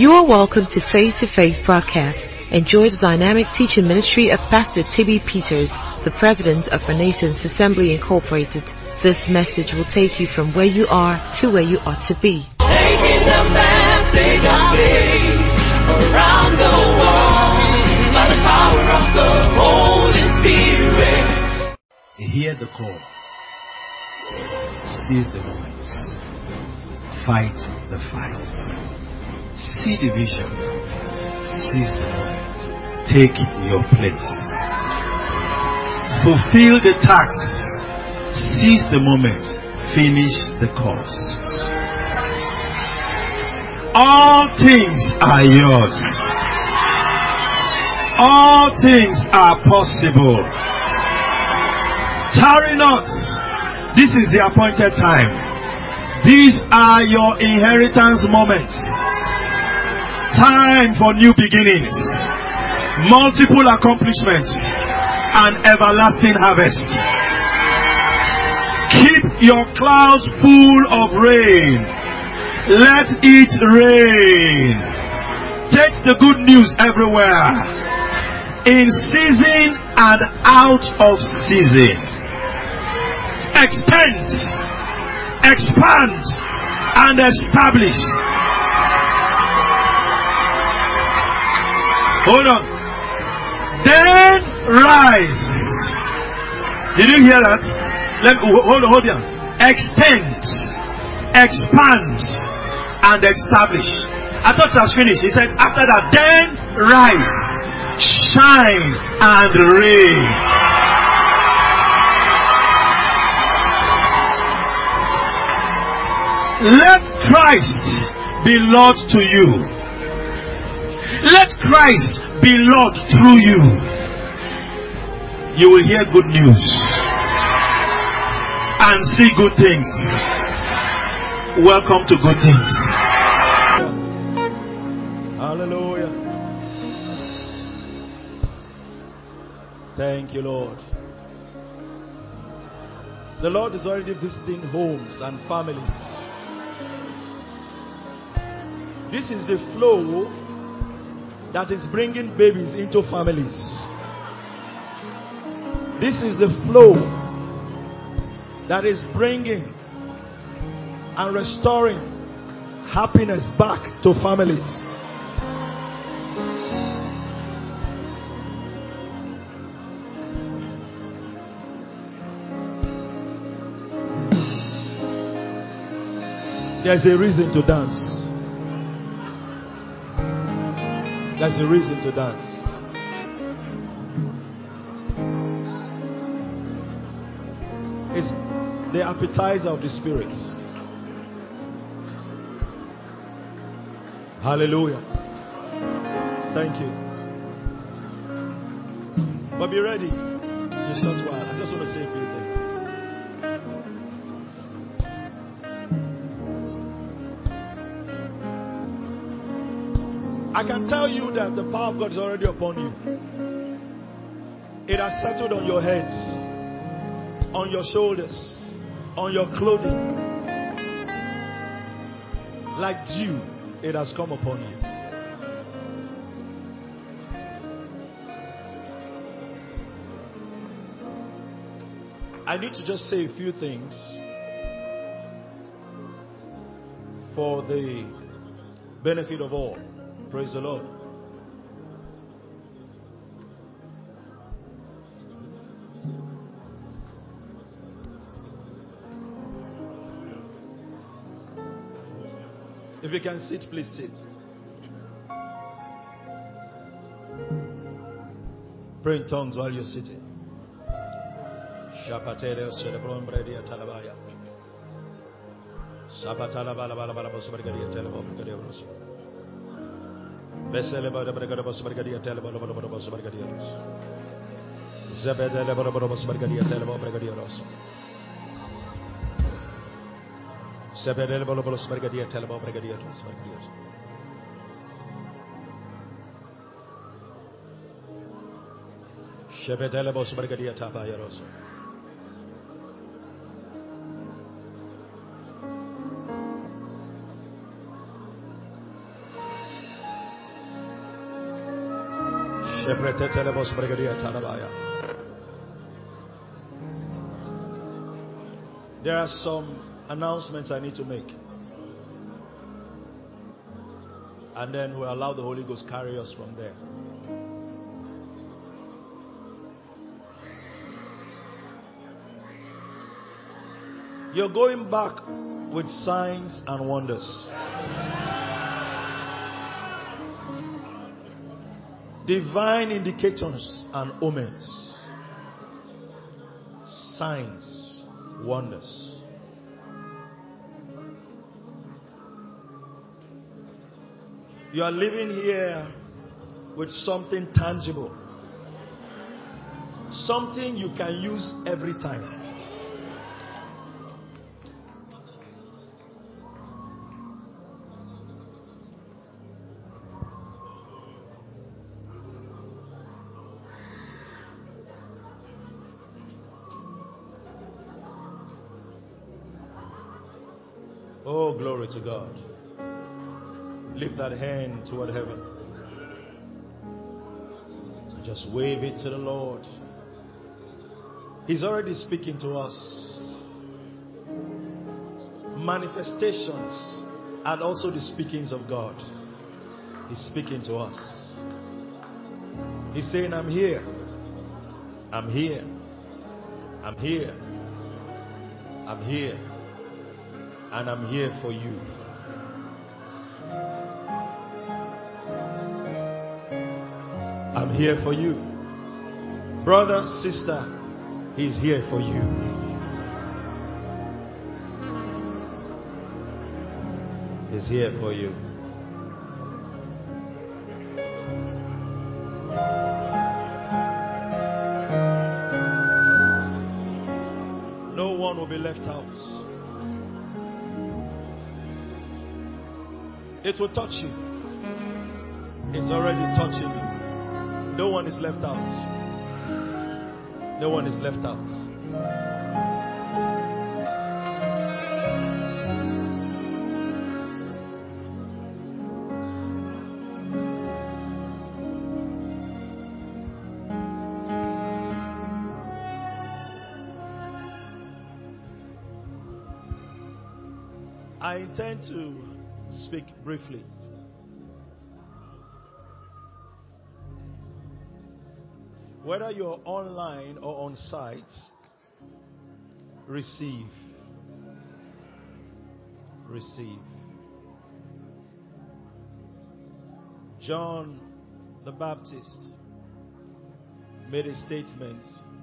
You are welcome to Faith to Faith broadcast. Enjoy the dynamic teaching ministry of Pastor T.B. Peters, the president of Renaissance Assembly Incorporated. This message will take you from where you are to where you ought to be. Taking the message of faith around the world by the power of the Holy Spirit. Hear the call. Seize the moments. Fight the fight. See the vision. Seize the moment. Take your place. Fulfill the tasks. Seize the moment. Finish the course. All things are yours. All things are possible. Tarry not. This is the appointed time. These are your inheritance moments. Time for new beginnings, multiple accomplishments, and everlasting harvest. Keep your clouds full of rain. Let it rain. Take the good news everywhere, in season and out of season. Extend, expand, and establish. Hold on. Then rise. Did you hear that? Hold on. Extend, expand, and establish. I thought it was finished. He said, after that, then rise, shine, and reign. Let Christ be Lord to you. Let Christ be Lord through you. You will hear good news and see good things. Welcome to good things. Hallelujah. Thank you, Lord. The Lord is already visiting homes and families. This is the flow that is bringing babies into families. This is the flow that is bringing and restoring happiness back to families. There's a reason to dance. There's a reason to dance. It's the appetizer of the Spirit. Hallelujah. Thank you. But be ready in a short while. I just want to say a few things. I can tell you that the power of God is already upon you. It has settled on your head, on your shoulders, on your clothing. Like dew, it has come upon you. I need to just say a few things for the benefit of all. Praise the Lord. If you can sit, please sit. Pray in tongues while you're sitting. There are some announcements I need to make. And then we'll allow the Holy Ghost carry us from there. You're going back with signs and wonders. Divine indicators and omens. Signs, wonders. You are living here with something tangible. Something you can use every time. Oh, glory to God. Lift that hand toward heaven. Just wave it to the Lord. He's already speaking to us. Manifestations and also the speakings of God. He's speaking to us. He's saying, I'm here. I'm here. I'm here. I'm here. And I'm here for you. I'm here for you. Brother, sister, He's here for you. He's here for you. No one will be left out. It will touch you. It's already touching you. No one is left out. No one is left out. I intend to speak briefly. Whether you're online or on site, receive. Receive. John the Baptist made a statement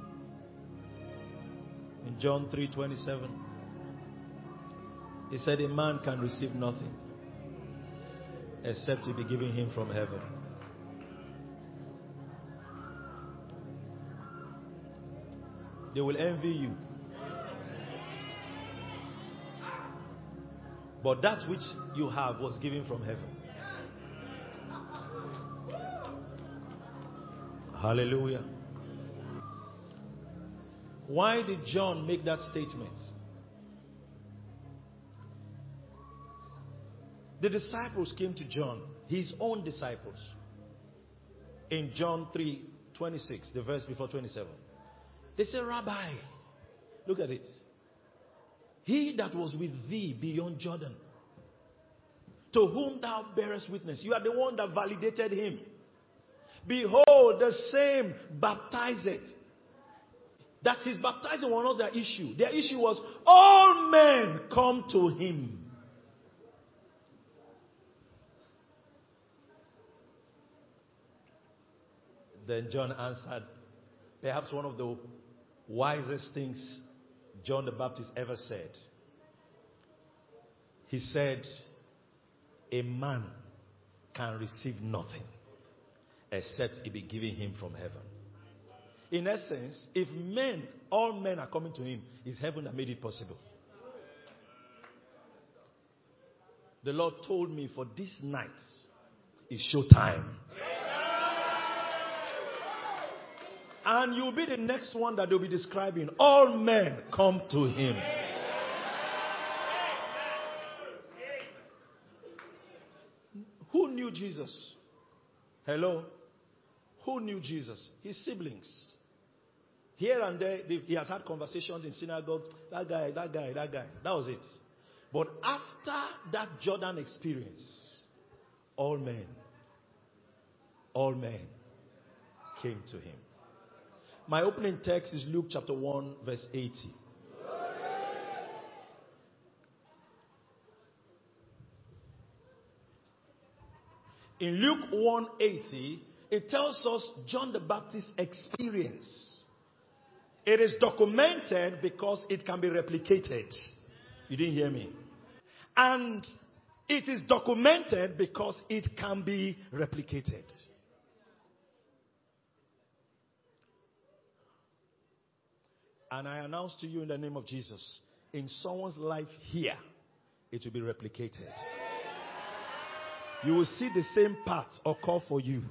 in John 3:27. He said, a man can receive nothing except it be given him from heaven. They will envy you. But that which you have was given from heaven. Hallelujah. Why did John make that statement? The disciples came to John, his own disciples, in John 3:26, the verse before 27. They said, Rabbi, look at it. He that was with thee beyond Jordan, to whom thou bearest witness. You are the one that validated him. Behold, the same baptized. That his baptizing was not their issue. Their issue was, all men come to him. Then John answered, perhaps one of the wisest things John the Baptist ever said. He said, a man can receive nothing except it be given him from heaven. In essence, if all men are coming to him, it's heaven that made it possible. The Lord told me for this night is showtime. And you'll be the next one that they'll be describing. All men come to him. Who knew Jesus? Hello? Who knew Jesus? His siblings. Here and there, he has had conversations in synagogues. That guy. That was it. But after that Jordan experience, all men came to him. My opening text is Luke chapter 1, verse 80. In Luke 1:80, it tells us John the Baptist's experience. It is documented because it can be replicated. You didn't hear me. And it is documented because it can be replicated. And I announce to you in the name of Jesus, in someone's life here, it will be replicated. You will see the same path occur for you.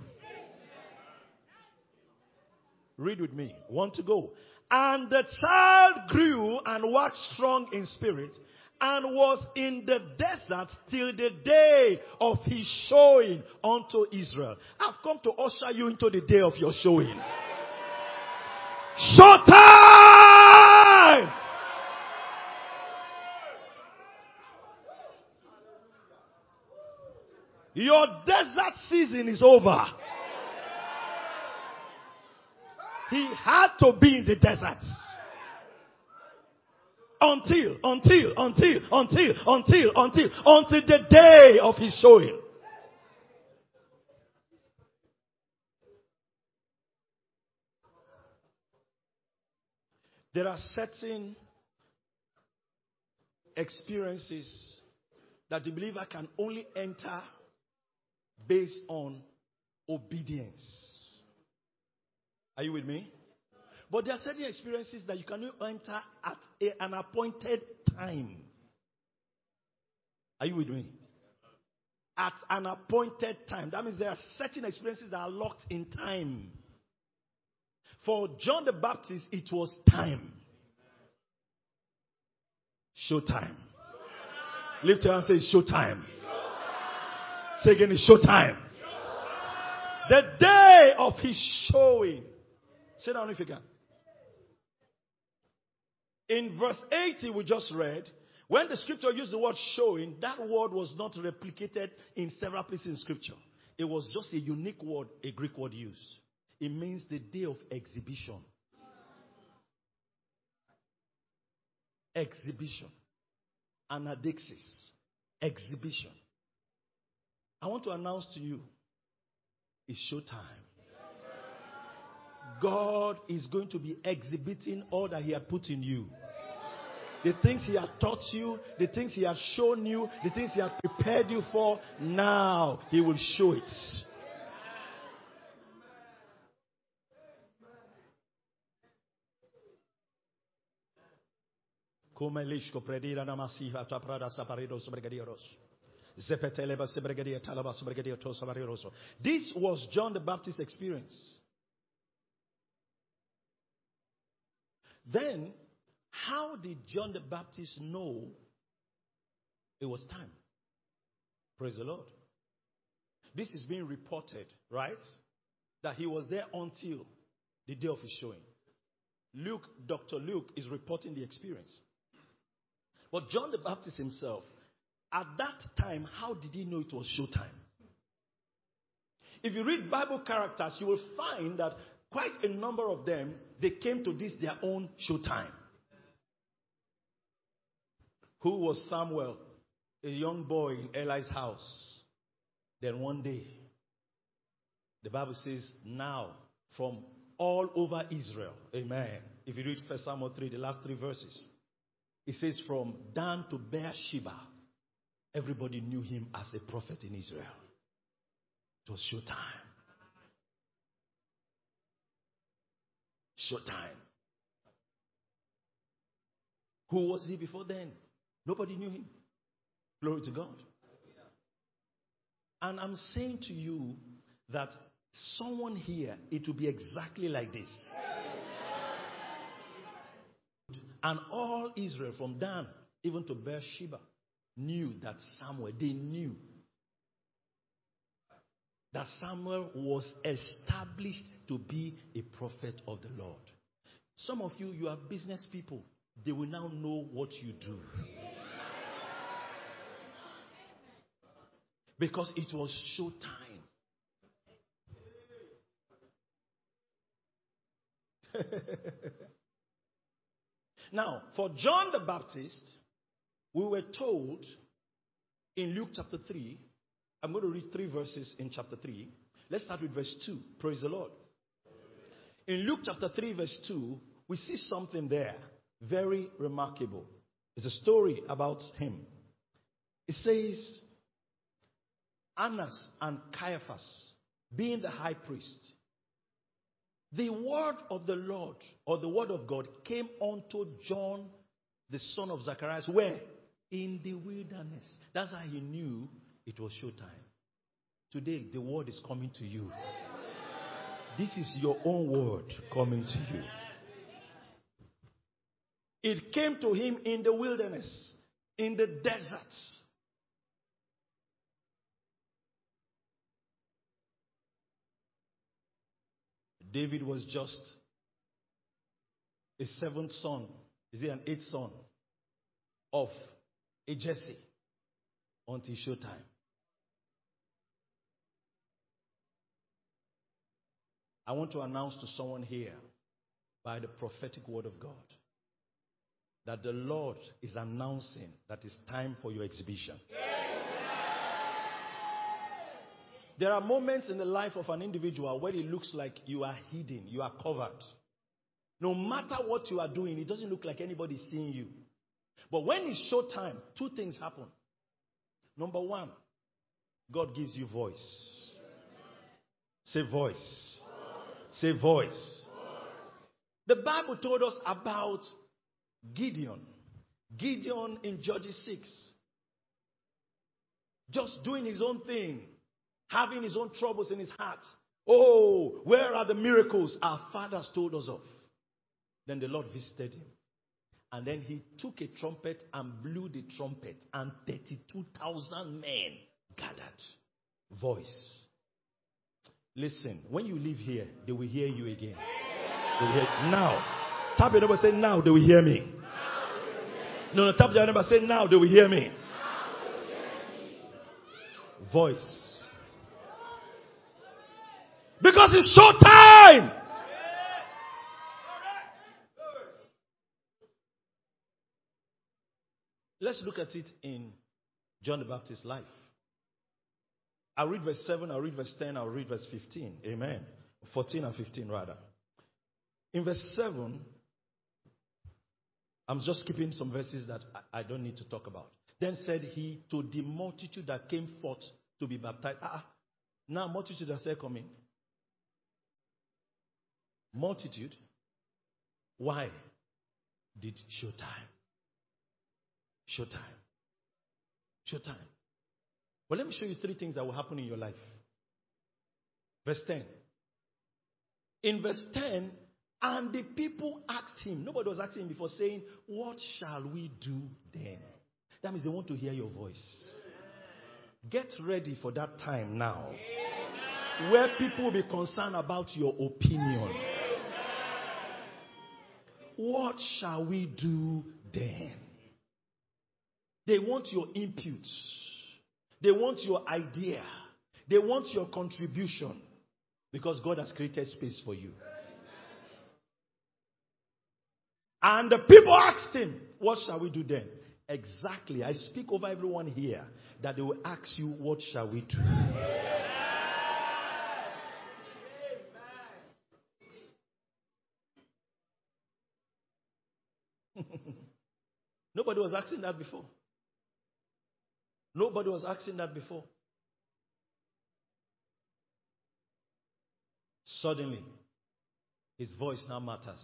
Read with me. Want to go? And the child grew and waxed strong in spirit and was in the desert till the day of his showing unto Israel. I've come to usher you into the day of your showing. Showtime! Your desert season is over. He had to be in the desert. Until the day of his showing. There are certain experiences that the believer can only enter based on obedience. Are you with me? But there are certain experiences that you can only enter at an appointed time. Are you with me? At an appointed time. That means there are certain experiences that are locked in time. For John the Baptist, it was time. Showtime. Lift your hand and say, showtime. Say again, it's showtime. The day of his showing. Sit down if you can. In verse 80 we just read, when the scripture used the word showing, that word was not replicated in several places in scripture. It was just a unique word, a Greek word used. It means the day of exhibition. Exhibition. Anadexis. Exhibition. I want to announce to you, it's showtime. God is going to be exhibiting all that he had put in you. The things he had taught you, the things he had shown you, the things he had prepared you for, now he will show it. This was John the Baptist's experience. Then, how did John the Baptist know it was time? Praise the Lord. This is being reported, right? That he was there until the day of his showing. Dr. Luke is reporting the experience. But John the Baptist himself, at that time, how did he know it was showtime? If you read Bible characters, you will find that quite a number of them, they came to this their own showtime. Who was Samuel? A young boy in Eli's house. Then one day, the Bible says, now from all over Israel, amen. If you read 1 Samuel 3, the last 3 verses, it says from Dan to Beersheba, everybody knew him as a prophet in Israel. It was showtime. Showtime. Who was he before then? Nobody knew him. Glory to God. And I'm saying to you that someone here, it will be exactly like this. And all Israel from Dan even to Beersheba knew that Samuel, they knew. that Samuel was established to be a prophet of the Lord. Some of you are business people. They will now know what you do. Because it was showtime. Now, for John the Baptist, we were told in Luke chapter 3, I'm going to read 3 verses in chapter 3. Let's start with verse 2. Praise the Lord. In Luke chapter 3, verse 2, we see something there very remarkable. It's a story about him. It says, Annas and Caiaphas, being the high priest, the word of the Lord, or the word of God, came unto John, the son of Zacharias. Where? In the wilderness. That's how he knew it was showtime. Today, the word is coming to you. This is your own word coming to you. It came to him in the wilderness, in the deserts. David was just a 7th son. Is he an 8th son of a Jesse until showtime? I want to announce to someone here by the prophetic word of God that the Lord is announcing that it's time for your exhibition. There are moments in the life of an individual where it looks like you are hidden, you are covered. No matter what you are doing, it doesn't look like anybody is seeing you. But when it's showtime, 2 things happen. Number 1, God gives you voice. Say voice. Say voice. The Bible told us about Gideon. Gideon in Judges 6. Just doing his own thing. Having his own troubles in his heart. Oh, where are the miracles our fathers told us of? Then the Lord visited him. And then he took a trumpet and blew the trumpet. And 32,000 men gathered. Voice. Listen, when you leave here, they will hear you again. They will hear you. Now, tap your neighbor, say, now they will hear me. No, tap your neighbor, say, now they will hear me. Voice. Because it's showtime. Let's look at it in John the Baptist's life. I'll read verse 7, I'll read verse 10, I'll read verse 15. Amen. 14 and 15 rather. In verse 7, I'm just skipping some verses that I don't need to talk about. Then said he to the multitude that came forth to be baptized. Now multitude are still coming. Multitude. Why? Did showtime. Showtime. Showtime. Well, let me show you 3 things that will happen in your life. Verse 10. In verse 10, and the people asked him. Nobody was asking him before, saying, what shall we do then? That means they want to hear your voice. Get ready for that time now. Where people will be concerned about your opinion. What shall we do then? They want your input. They want your idea. They want your contribution. Because God has created space for you. And the people asked him, what shall we do then? Exactly. I speak over everyone here that they will ask you, what shall we do? Nobody was asking that before. Nobody was asking that before. Suddenly, his voice now matters.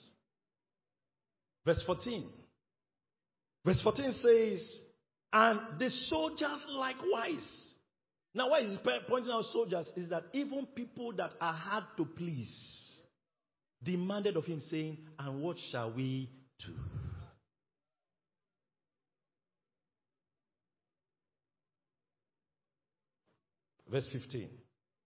Verse 14. Verse 14 says, and the soldiers likewise. Now, why is he pointing out soldiers? Is that even people that are hard to please demanded of him, saying, and what shall we do? Verse 15.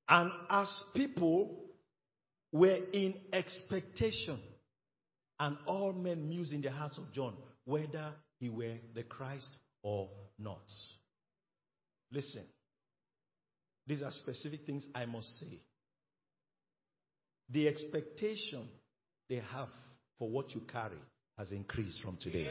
And as people were in expectation, and all men mused in the hearts of John, whether he were the Christ or not. Listen, these are specific things I must say. The expectation they have for what you carry has increased from today.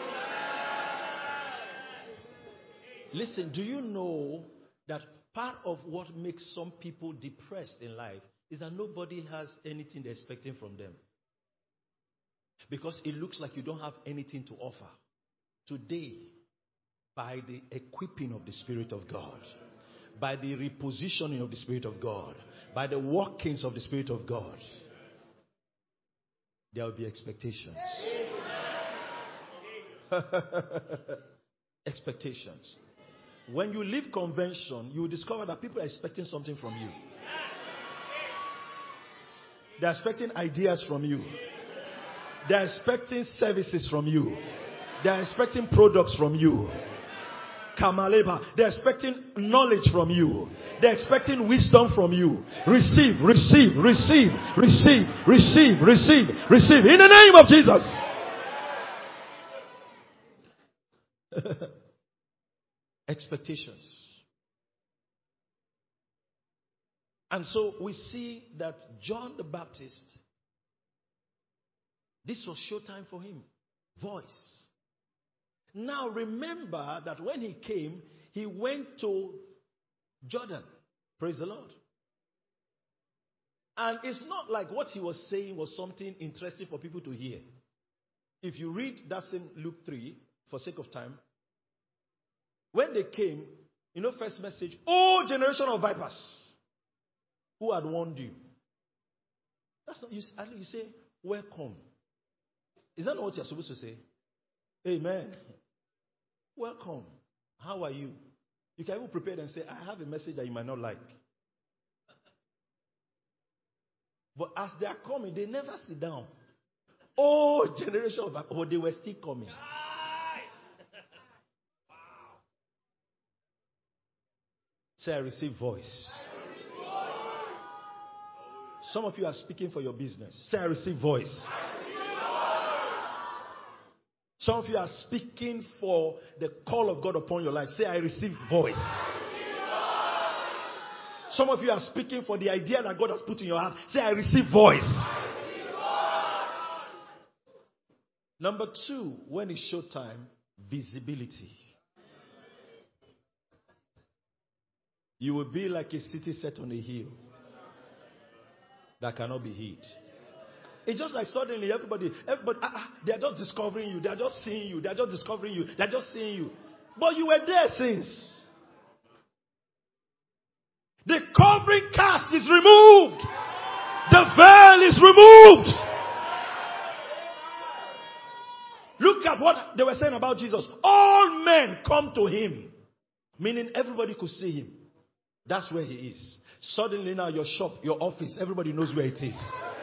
Listen, do you know that part of what makes some people depressed in life is that nobody has anything they're expecting from them? Because it looks like you don't have anything to offer. Today, by the equipping of the Spirit of God, by the repositioning of the Spirit of God, by the workings of the Spirit of God, there will be expectations. Expectations. When you leave convention, you will discover that people are expecting something from you. They're expecting ideas from you. They're expecting services from you. They're expecting products from you. Kamaleba. They're expecting knowledge from you. They're expecting wisdom from you. Receive, receive, receive, receive, receive, receive, receive. In the name of Jesus. Expectations. And so we see that John the Baptist, this was showtime for him. Voice. Now remember that when he came, he went to Jordan. Praise the Lord. And it's not like what he was saying was something interesting for people to hear. If you read that in Luke 3, for sake of time, when they came, first message, "Oh, generation of vipers, who had warned you?" That's not, you say, "Welcome." Is that not what you're supposed to say? Amen. Welcome. How are you? You can even prepare and say, "I have a message that you might not like." But as they are coming, they never sit down. Oh, generation of vipers. Oh, they were still coming. Say, "I receive voice." Some of you are speaking for your business. Say, "I receive voice." Some of you are speaking for the call of God upon your life. Say, "I receive voice." Some of you are speaking for the idea that God has put in your heart. Say, "I receive voice." Number 2, when it's showtime, visibility. You will be like a city set on a hill that cannot be hid. It's just like suddenly everybody, they are just discovering you. They are just seeing you. They are just discovering you. They are just seeing you. But you were there since. The covering cast is removed. The veil is removed. Look at what they were saying about Jesus. All men come to him. Meaning everybody could see him. That's where he is. Suddenly now your shop, your office, everybody knows where it is.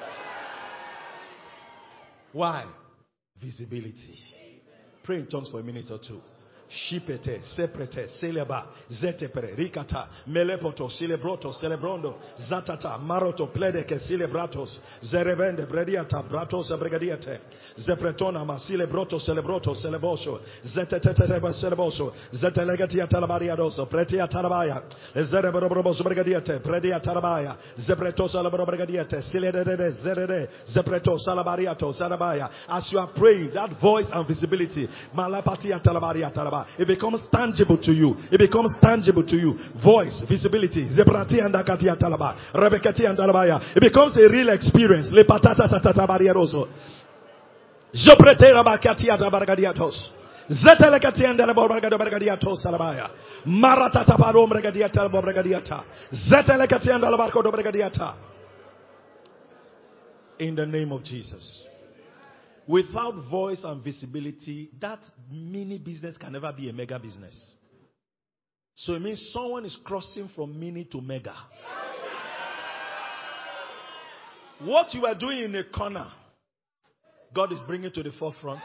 Why? Visibility. Pray in tongues for a minute or two. Shipete, seprete, celeba, zetepere, ricata, melepoto, celebroto, celebrondo, zatata, maroto, pledeke, celebratos, zerebende, brediata, bratos, abregadiate, zepretona, ma celebroto, celebroto, celeboso, zeteteteteba, celeboso, zetelegatia talabariadoso, pretia talabaya, zerebroboso, brigadiate, predia talabaya, zepreto, salabrobrigadiate, celedede, zerede, zepreto, salabariato, salabaya. As you are praying, that voice and visibility, malapatia talabaria talabaya. It becomes tangible to you. It becomes tangible to you. Voice, visibility. Zebrati and Akatia Talaba. Rebekati and Talabaya. It becomes a real experience. Le patata tatabariaroso. Joprete Rabakatia Tabargadiatos. Zetelekati and Alaborgadiatos Salabaya. Maratata Barom Regadiata Borgadiata. Zetelekati and Alabarco Brigadiata. In the name of Jesus. Without voice and visibility, that mini business can never be a mega business. So it means someone is crossing from mini to mega. What you are doing in a corner, God is bringing to the forefront.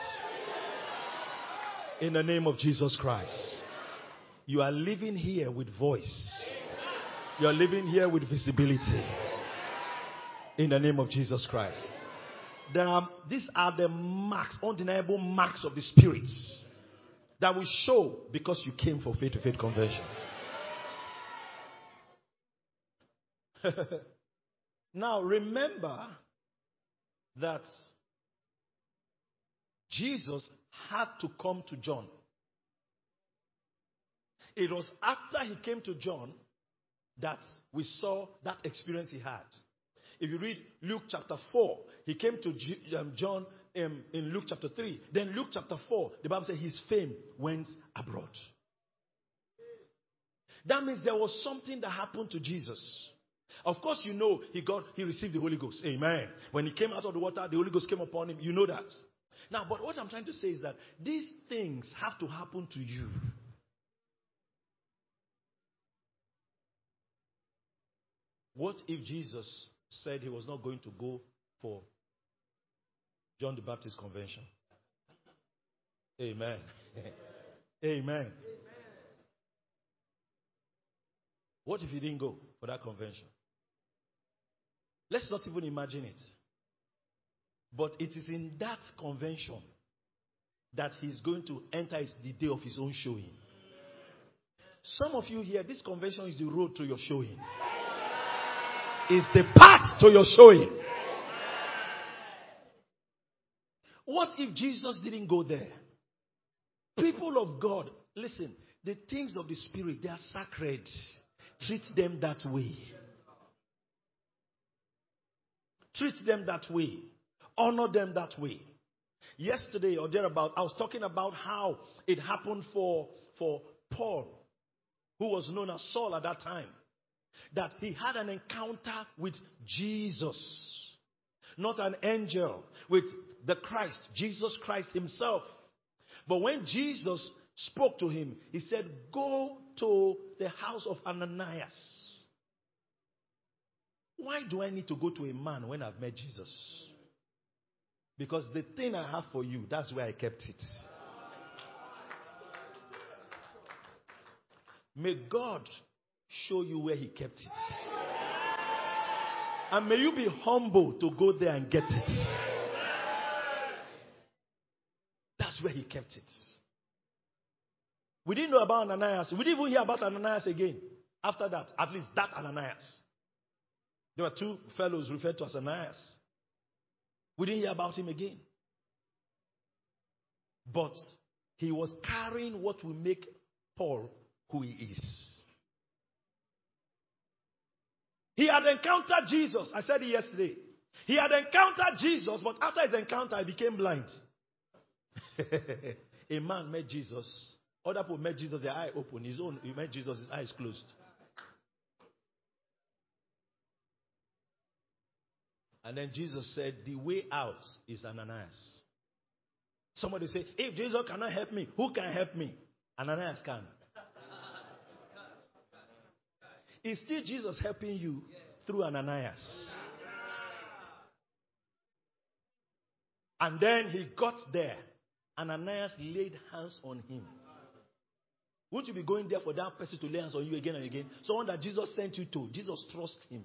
In the name of Jesus Christ. You are living here with voice. You're living here with visibility. In the name of Jesus Christ. These are the marks, undeniable marks of the Spirit that will show because you came for faith-to-faith conversion. Now remember that Jesus had to come to John. It was after he came to John that we saw that experience he had. If you read Luke chapter 4, he came to John in Luke chapter 3. Then Luke chapter 4, the Bible says his fame went abroad. That means there was something that happened to Jesus. Of course, you know he received the Holy Ghost. Amen. When he came out of the water, the Holy Ghost came upon him. You know that. Now, but what I'm trying to say is that these things have to happen to you. What if Jesus said he was not going to go for John the Baptist convention? Amen. Amen. What if he didn't go for that convention? Let's not even imagine it. But it is in that convention that he's going to enter the day of his own showing. Some of you here, this convention is the road to your showing. Is the path to your showing. What if Jesus didn't go there? People of God, listen, the things of the Spirit, they are sacred. Treat them that way. Treat them that way. Honor them that way. Yesterday or thereabout, I was talking about how it happened for Paul, who was known as Saul at that time. That he had an encounter with Jesus. Not an angel. With the Christ. Jesus Christ himself. But when Jesus spoke to him, he said, go to the house of Ananias. Why do I need to go to a man when I've met Jesus? Because the thing I have for you, that's where I kept it. May God show you where he kept it. And may you be humble to go there and get it. That's where he kept it. We didn't know about Ananias. We didn't even hear about Ananias again. After that, at least that Ananias. There were two fellows referred to as Ananias. We didn't hear about him again. But he was carrying what will make Paul who he is. He had encountered Jesus. I said it yesterday. He had encountered Jesus, but after his encounter, he became blind. A man met Jesus. Other people met Jesus, their eye open. He met Jesus, his eyes closed. And then Jesus said, the way out is Ananias. Somebody say, if Jesus cannot help me, who can help me? Ananias can. Is still Jesus helping you through Ananias? And then he got there. Ananias laid hands on him. Won't you be going there for that person to lay hands on you again and again? Someone that Jesus sent you to. Jesus trusts him.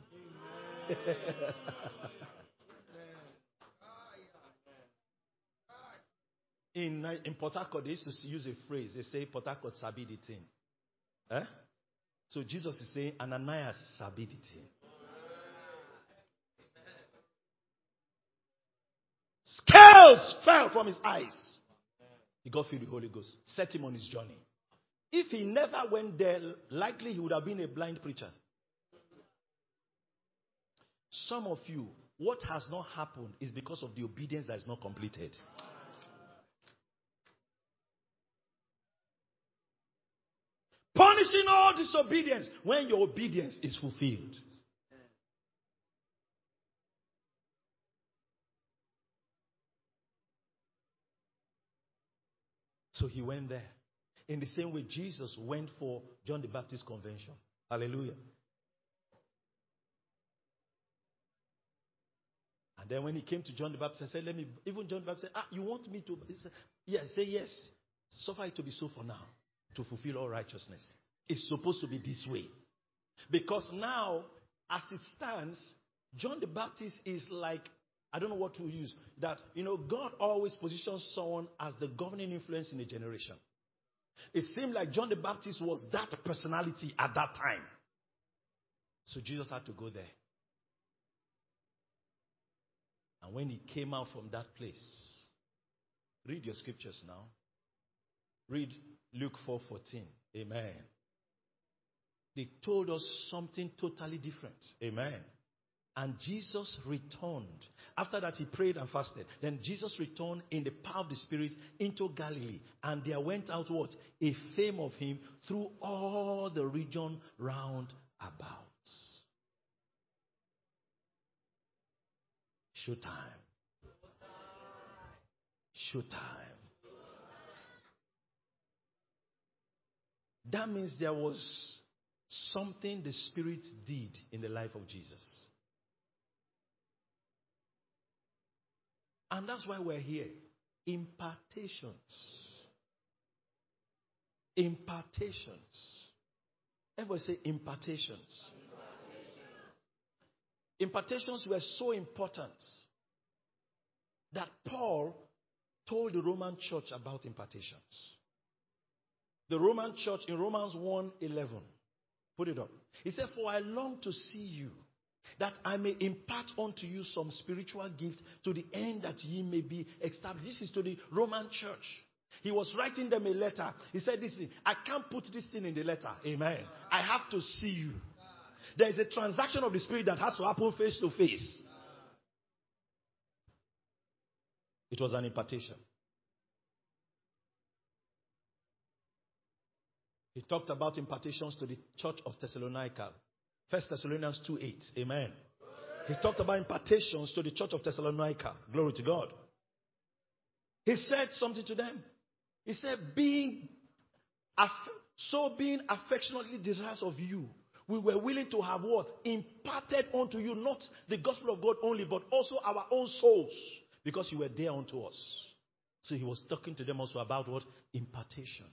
In Port Harcourt, they used to use a phrase. They say, Port Harcourt sabi the thing. Eh? So Jesus is saying, Ananias sabi the thing. Scales fell from his eyes. He got filled with the Holy Ghost. Set him on his journey. If he never went there, likely he would have been a blind preacher. Some of you, what has not happened is because of the obedience that is not completed. Punishing all disobedience when your obedience is fulfilled. So he went there. In the same way Jesus went for John the Baptist convention. Hallelujah. And then when he came to John the Baptist, I said, even John the Baptist said, you want me to? He said, yes, say yes. Suffer it to be so for now, to fulfill all righteousness. It's supposed to be this way. Because now, as it stands, John the Baptist is like, I don't know what to use, that, God always positions someone as the governing influence in a generation. It seemed like John the Baptist was that personality at that time. So Jesus had to go there. And when he came out from that place, read your scriptures now. Read Luke 4:14. Amen. They told us something totally different. Amen. And Jesus returned. After that, he prayed and fasted. Then Jesus returned in the power of the Spirit into Galilee. And there went out what? A fame of him through all the region round about. Showtime. Showtime. That means there was something the Spirit did in the life of Jesus. And that's why we're here. Impartations. Impartations. Everybody say impartations. Impartations were so important that Paul told the Roman church about impartations. The Roman church in Romans 1:11. Put it up. He said, "For I long to see you, that I may impart unto you some spiritual gift to the end that ye may be established." This is to the Roman church. He was writing them a letter. He said, "Listen, I can't put this thing in the letter. Amen. I have to see you." There is a transaction of the Spirit that has to happen face to face. It was an impartation. He talked about impartations to the church of Thessalonica. 1 Thessalonians 2:8. Amen. He talked about impartations to the church of Thessalonica. Glory to God. He said something to them. He said, being affectionately desirous of you, we were willing to have what? Imparted unto you, not the gospel of God only, but also our own souls, because you were there unto us. So he was talking to them also about what? Impartations.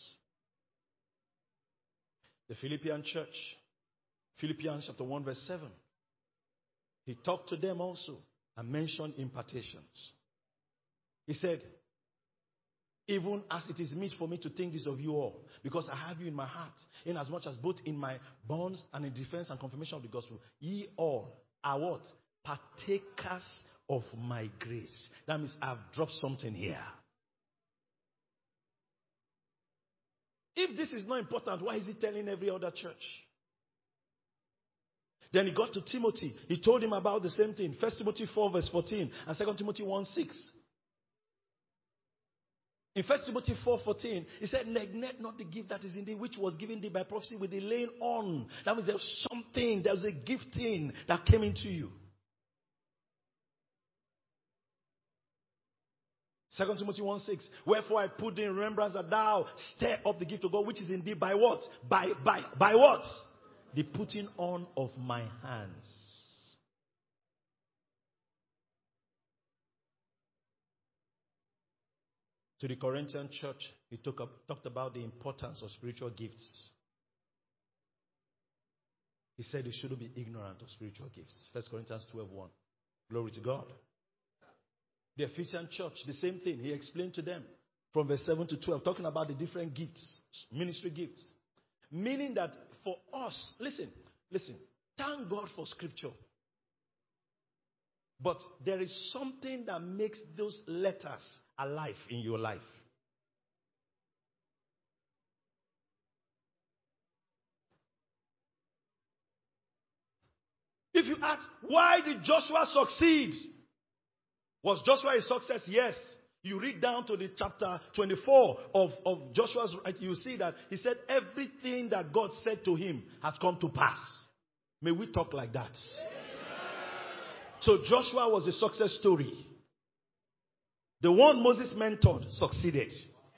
The Philippian church, Philippians chapter 1 verse 7. He talked to them also and mentioned impartations. He said, even as it is meet for me to think this of you all, because I have you in my heart, inasmuch as both in my bonds and in defense and confirmation of the gospel, ye all are what? Partakers of my grace. That means I've dropped something here. If this is not important, why is he telling every other church? Then he got to Timothy. He told him about the same thing. 1 Timothy 4 verse 14 and 2 Timothy 1:6. In 1 Timothy 4:14, he said, neglect not the gift that is in thee, which was given thee by prophecy with the laying on. That means there's something, there's a gifting that came into you. 2 Timothy 1:6, wherefore I put thee in remembrance that thou stir up the gift of God which is in thee by what? By what? The putting on of my hands. To the Corinthian church, he talked about the importance of spiritual gifts. He said they shouldn't be ignorant of spiritual gifts. 1 Corinthians 12:1. Glory to God. The Ephesian church, the same thing. He explained to them from verse 7 to 12, talking about the different gifts, ministry gifts. Meaning that for us, listen, thank God for scripture. But there is something that makes those letters alive in your life. If you ask, why did Joshua succeed? Was Joshua a success? Yes. You read down to the chapter 24 of Joshua's, you see that he said everything that God said to him has come to pass. May we talk like that. So Joshua was a success story. The one Moses mentored succeeded.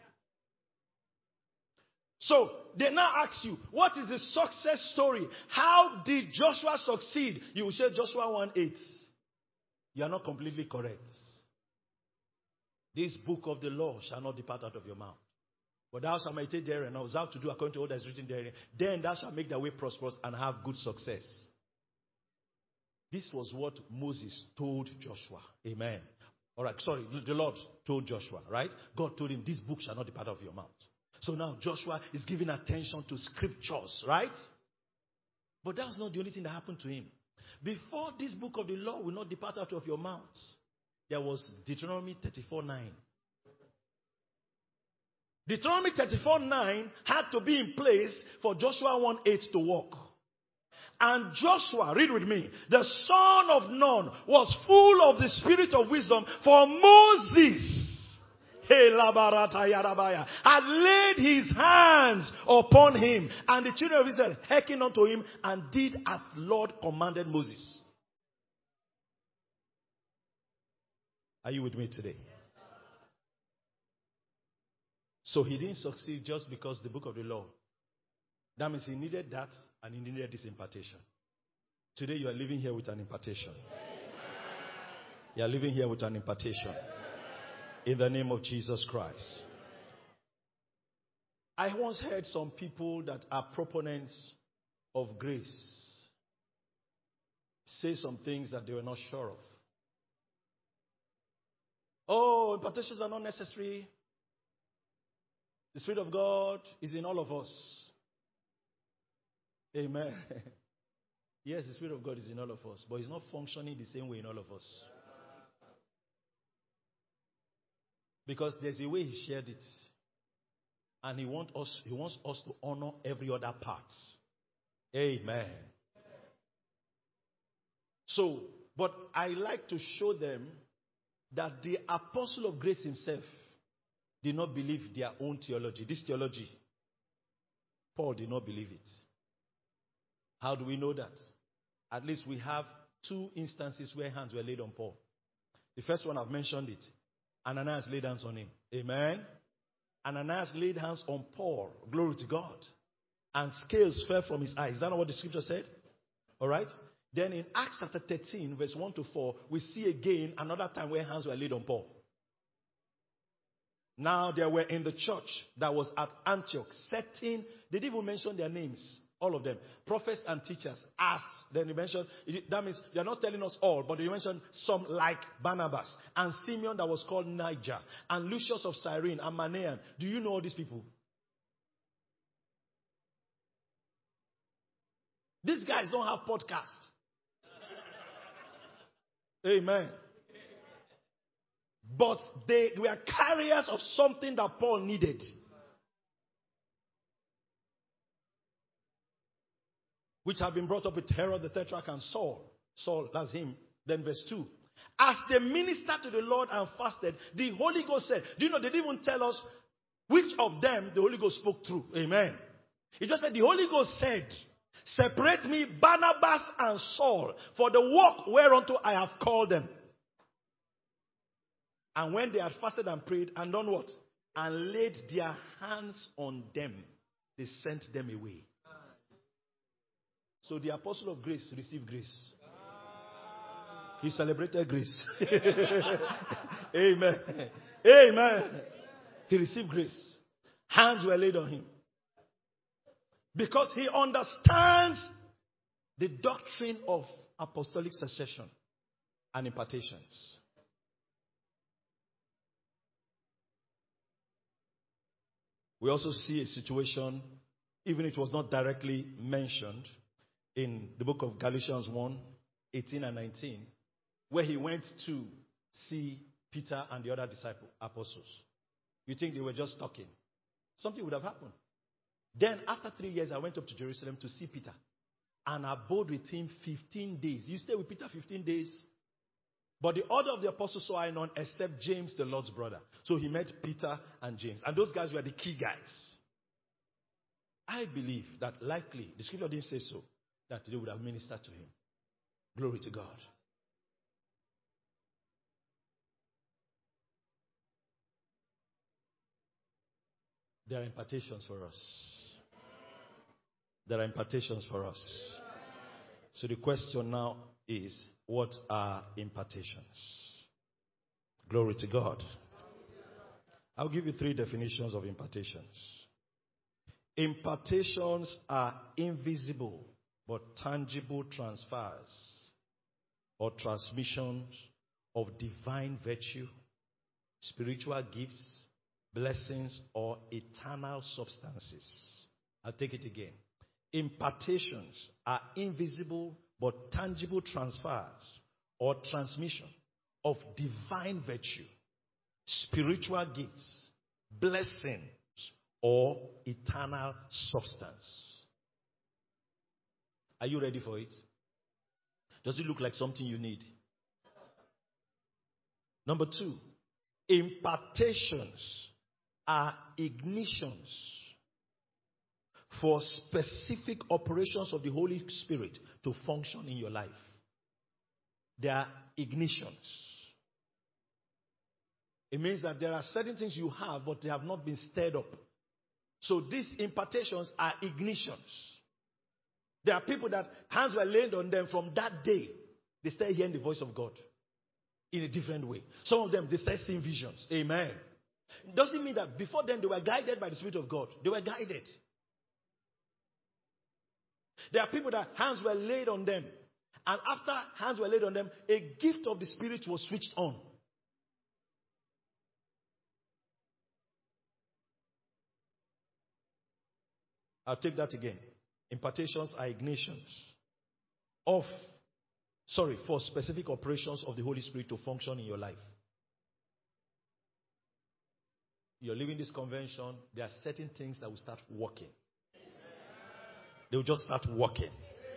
So they now ask you, what is the success story? How did Joshua succeed? You will say Joshua 1:8. You are not completely correct. This book of the law shall not depart out of your mouth. But thou shalt meditate therein, and observe to do according to all that is written therein. Then thou shalt make thy way prosperous and have good success. This was what Moses told Joshua. Amen. All right, sorry, the Lord told Joshua, right? God told him, this book shall not depart out of your mouth. So now Joshua is giving attention to scriptures, right? But that was not the only thing that happened to him. Before this book of the law will not depart out of your mouth, there was Deuteronomy 34:9. Deuteronomy 34:9 had to be in place for Joshua 1:8 to work. And Joshua, read with me, the son of Nun was full of the spirit of wisdom, for Moses had laid his hands upon him, and the children of Israel hearkened unto him and did as the Lord commanded Moses. Are you with me today? So he didn't succeed just because the book of the law. That means he needed that and he needed this impartation. Today you are living here with an impartation. You are living here with an impartation. In the name of Jesus Christ. I once heard some people that are proponents of grace say some things that they were not sure of. Oh, impartations are not necessary. The Spirit of God is in all of us. Amen. Yes, the Spirit of God is in all of us, but it's not functioning the same way in all of us. Because there's a way he shared it. And he wants us to honor every other part. Amen. So, but I like to show them that the apostle of grace himself did not believe their own theology. This theology, Paul did not believe it. How do we know that? At least we have two instances where hands were laid on Paul. The first one, I've mentioned it. Ananias laid hands on him. Amen. Ananias laid hands on Paul. Glory to God. And scales fell from his eyes. Is that not what the scripture said? All right. Then in Acts chapter 13, verse 1 to 4, we see again another time where hands were laid on Paul. Now there were in the church that was at Antioch certain, they didn't even mention their names, all of them, prophets and teachers, as, then he mentioned, that means they are not telling us all, but they mentioned some like Barnabas, and Simeon that was called Niger, and Lucius of Cyrene, and Manaen. Do you know all these people? These guys don't have podcasts. Amen. But they were carriers of something that Paul needed. Which have been brought up with Herod the Tetrarch and Saul. Saul, that's him. Then verse 2. As they ministered to the Lord and fasted, the Holy Ghost said, do you know, they didn't even tell us which of them the Holy Ghost spoke through. Amen. He just said, the Holy Ghost said, separate me, Barnabas and Saul, for the work whereunto I have called them. And when they had fasted and prayed and done what? And laid their hands on them, they sent them away. So the apostle of grace received grace. He celebrated grace. Amen. Amen. He received grace. Hands were laid on him. Because he understands the doctrine of apostolic succession and impartations. We also see a situation, even if it was not directly mentioned, in the book of Galatians 1:18 and 19, where he went to see Peter and the other apostles. You think they were just talking? Something would have happened. Then after 3 years, I went up to Jerusalem to see Peter and abode with him 15 days. You stay with Peter 15 days? But the order of the apostles saw I none except James, the Lord's brother. So he met Peter and James. And those guys were the key guys. I believe that likely, the scripture didn't say so, that they would have ministered to him. Glory to God. There are impartations for us. There are impartations for us. So the question now is, what are impartations? Glory to God. I'll give you 3 definitions of impartations. Impartations are invisible but tangible transfers or transmissions of divine virtue, spiritual gifts, blessings, or eternal substances. I'll take it again. Impartations are invisible but tangible transfers or transmission of divine virtue, spiritual gifts, blessings, or eternal substance. Are you ready for it? Does it look like something you need? Number 2, impartations are ignitions for specific operations of the Holy Spirit to function in your life. They are ignitions. It means that there are certain things you have, but they have not been stirred up. So these impartations are ignitions. There are people that hands were laid on them from that day. They start hearing the voice of God in a different way. Some of them, they start seeing visions. Amen. It doesn't mean that before then they were guided by the Spirit of God. They were guided. There are people that hands were laid on them. And after hands were laid on them, a gift of the Spirit was switched on. I'll take that again. Impartations are ignitions for specific operations of the Holy Spirit to function in your life. You're leaving this convention, there are certain things that will start working. They will just start working.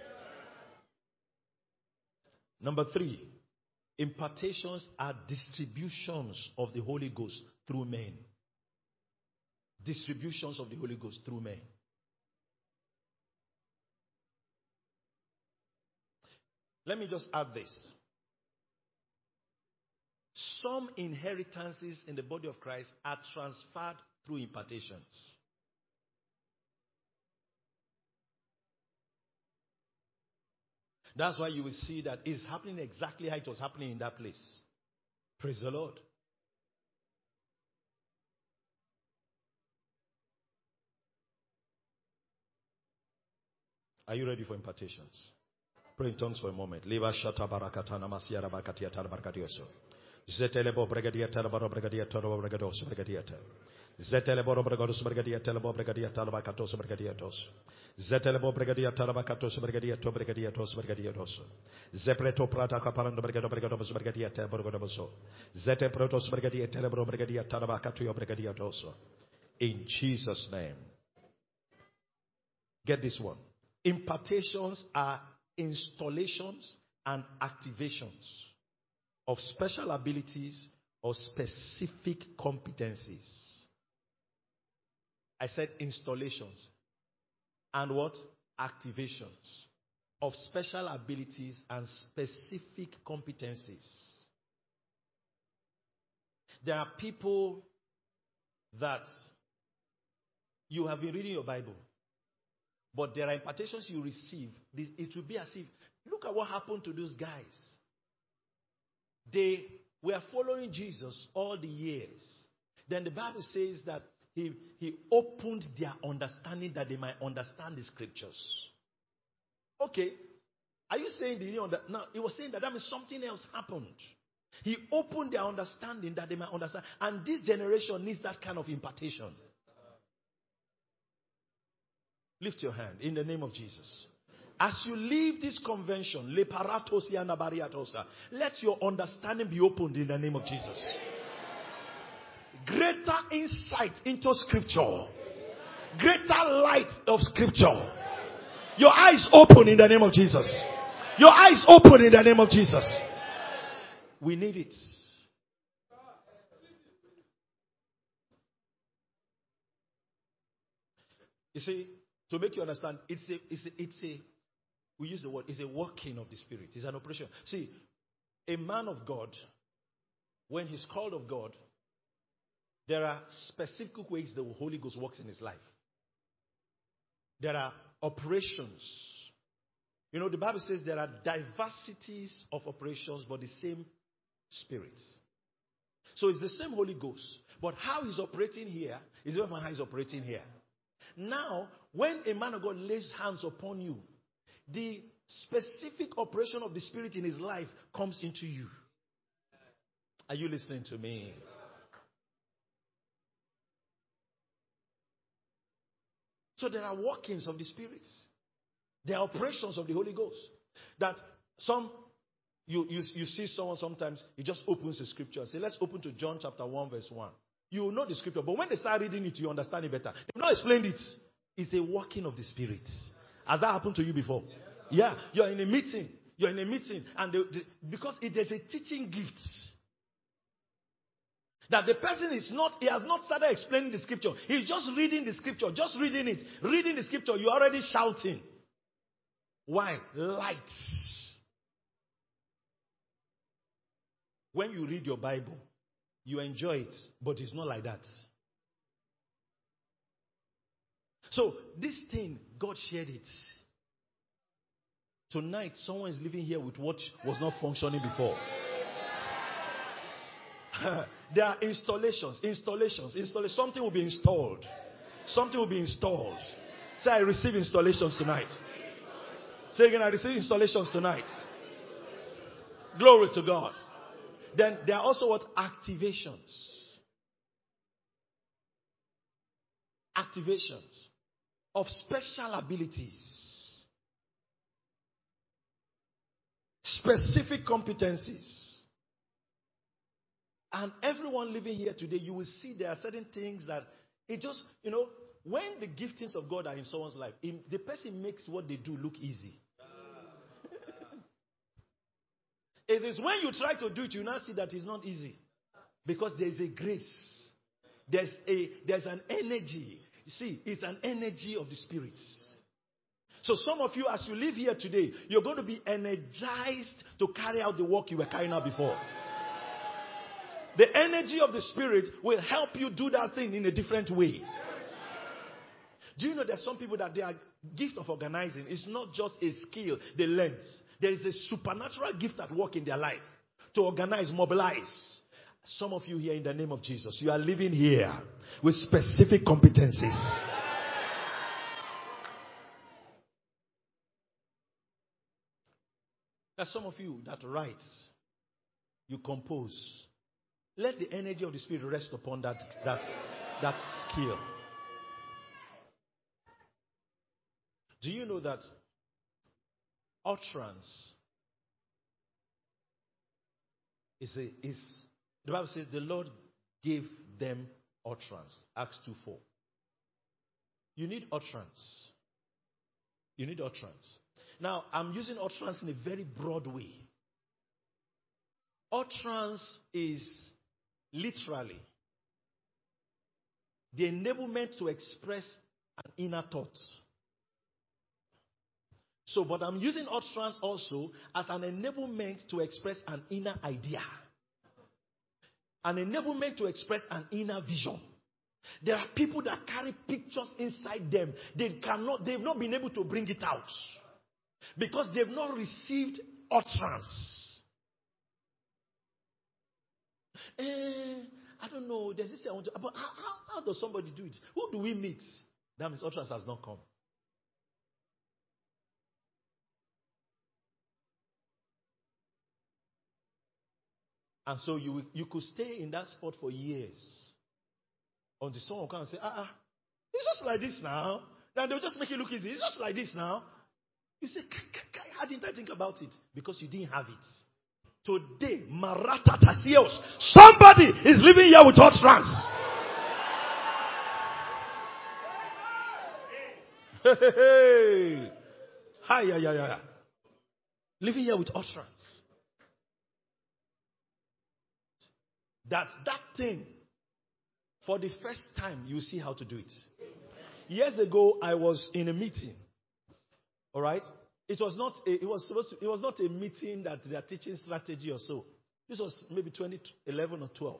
Number 3, impartations are distributions of the Holy Ghost through men. Distributions of the Holy Ghost through men. Let me just add this. Some inheritances in the body of Christ are transferred through impartations. That's why you will see that it's happening exactly how it was happening in that place. Praise the Lord. Are you ready for impartations? Pray in tongues for a moment. Leva shata barakatana masiara bakatia tar barakatioso. Zetelebo bregadia talabaro bregadia toro bregados bregadiata. Zetelebo bregados bregadia telebo bregadia talabakatos bregadiatos. Zetelebo bregadia talabakatos bregadia to bregadiatos bregadiatos. Zepreto prata caparando bregado bregados bregadia teleborogodoso. Zete protos bregadia telebro bregadia talabakatio bregadiatos. In Jesus' name. Get this one. Impartations are installations and activations of special abilities or specific competencies. I said installations and what? Activations of special abilities and specific competencies. There are people that you have been reading your Bible, but there are impartations you receive. It will be as if, look at what happened to those guys. They were following Jesus all the years. Then the Bible says that he opened their understanding that they might understand the scriptures. Okay. Are you saying they didn't understand? No, it was saying that means something else happened. He opened their understanding that they might understand. And this generation needs that kind of impartation. Lift your hand in the name of Jesus. As you leave this convention, let your understanding be opened in the name of Jesus. Greater insight into scripture. Greater light of scripture. Your eyes open in the name of Jesus. Your eyes open in the name of Jesus. We need it. You see, to make you understand, we use the word, it's a working of the Spirit. It's an operation. See, a man of God, when he's called of God, there are specific ways the Holy Ghost works in his life. There are operations. You know, the Bible says there are diversities of operations, but the same Spirit. So it's the same Holy Ghost. But how he's operating here is different from how he's operating here. Now, when a man of God lays hands upon you, the specific operation of the Spirit in his life comes into you. Are you listening to me? So there are workings of the Spirit. There are operations of the Holy Ghost. That you see someone sometimes, he just opens the scripture and say, let's open to John chapter 1 verse 1. You will know the scripture, but when they start reading it, you understand it better. They've not explained it. It's a working of the Spirit. Has that happened to you before? Yeah, you're in a meeting. And because there's a teaching gift. That the person he has not started explaining the scripture. He's just reading the scripture, just reading it. Reading the scripture, you're already shouting. Why? Light. When you read your Bible, you enjoy it, but it's not like that. So, this thing, God shared it. Tonight, someone is living here with what was not functioning before. There are installations. Something will be installed. Say, I receive installations tonight. Say again, I receive installations tonight. Glory to God. Then there are also what? Activations. Activations of special abilities. Specific competencies. And everyone living here today, you will see there are certain things that it just, when the giftings of God are in someone's life, the person makes what they do look easy. It is when you try to do it, you now see that it's not easy. Because there is a grace. There's an energy. You see, it's an energy of the Spirit. So some of you, as you live here today, you're going to be energized to carry out the work you were carrying out before. The energy of the Spirit will help you do that thing in a different way. Do you know there's some people that their gift of organizing is not just a skill they learn. There is a supernatural gift at work in their life to organize, mobilize. Some of you here in the name of Jesus, you are living here with specific competencies. There's some of you that write, you compose. Let the energy of the Spirit rest upon that skill. Do you know that utterance is the Bible says the Lord gave them utterance. Acts 2:4. You need utterance. You need utterance. Now, I'm using utterance in a very broad way. Utterance is literally the enablement to express an inner thought. So, but I'm using utterance also as an enablement to express an inner idea. An enablement to express an inner vision. There are people that carry pictures inside them. They've not been able to bring it out. Because they've not received utterance. I don't know. There's this thing I want to. But how does somebody do it? Who do we meet? That means utterance has not come. And so you could stay in that spot for years. Until someone will come and say, it's just like this now. Then they'll just make it look easy. It's just like this now. You say, how didn't I think about it? Because you didn't have it. Today, Marata Tasios, somebody is living here with utterance. Hey. Hi. Living here with utterance. That thing, for the first time, you see how to do it. Years ago, I was in a meeting. All right? It was not a meeting that they are teaching strategy or so. This was maybe 2011 or 12.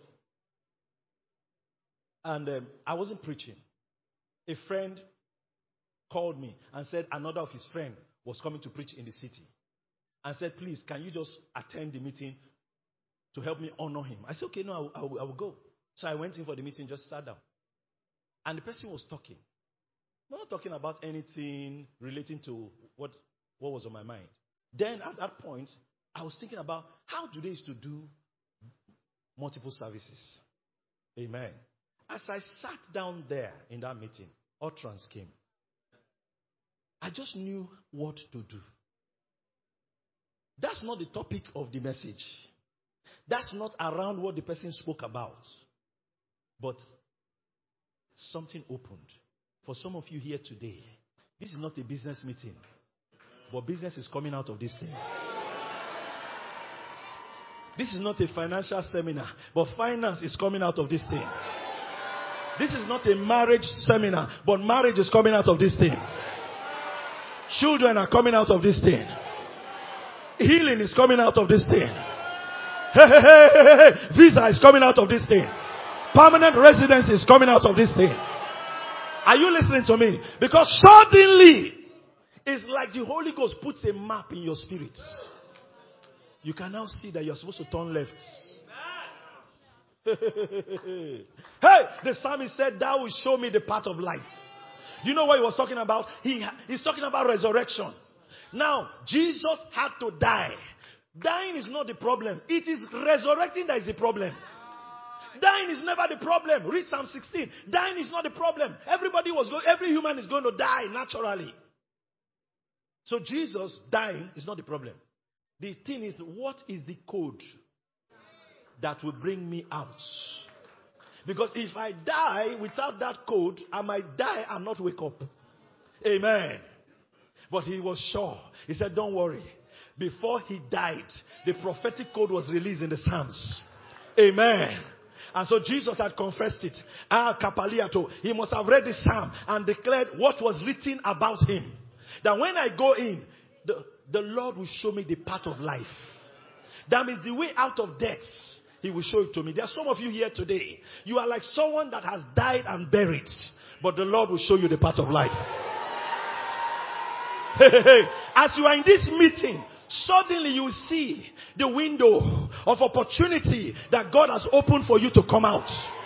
And I wasn't preaching. A friend called me and said another of his friends was coming to preach in the city. And said, please, can you just attend the meeting to help me honor him. I said, okay, no, I will go. So I went in for the meeting, just sat down. And the person was talking. Not talking about anything relating to what was on my mind. Then at that point, I was thinking about how do they used to do multiple services. Amen. As I sat down there in that meeting, utterance came. I just knew what to do. That's not the topic of the message. That's not around what the person spoke about. But something opened. For some of you here today, this is not a business meeting. But business is coming out of this thing. This is not a financial seminar. But finance is coming out of this thing. This is not a marriage seminar. But marriage is coming out of this thing. Children are coming out of this thing. Healing is coming out of this thing. Visa is coming out of this thing. Permanent residence is coming out of this thing. Are you listening to me? Because suddenly, it's like the Holy Ghost puts a map in your spirit. You can now see that you're supposed to turn left. Hey, the psalmist said, "Thou will show me the path of life." Do you know what he was talking about? He's talking about resurrection. Now, Jesus had to die. Dying is not the problem. It is resurrecting that is the problem. Dying is never the problem. Read Psalm 16. Dying is not the problem. Every human is going to die naturally. So Jesus dying is not the problem. The thing is, what is the code that will bring me out? Because if I die without that code, I might die and not wake up. Amen. But he was sure. He said, don't worry. Before he died, the prophetic code was released in the Psalms. Amen. And so Jesus had confessed it. He must have read the Psalm and declared what was written about him. That when I go in, the Lord will show me the path of life. That means the way out of death. He will show it to me. There are some of you here today. You are like someone that has died and buried. But the Lord will show you the path of life. As you are in this meeting, suddenly you will see the window of opportunity that God has opened for you to come out.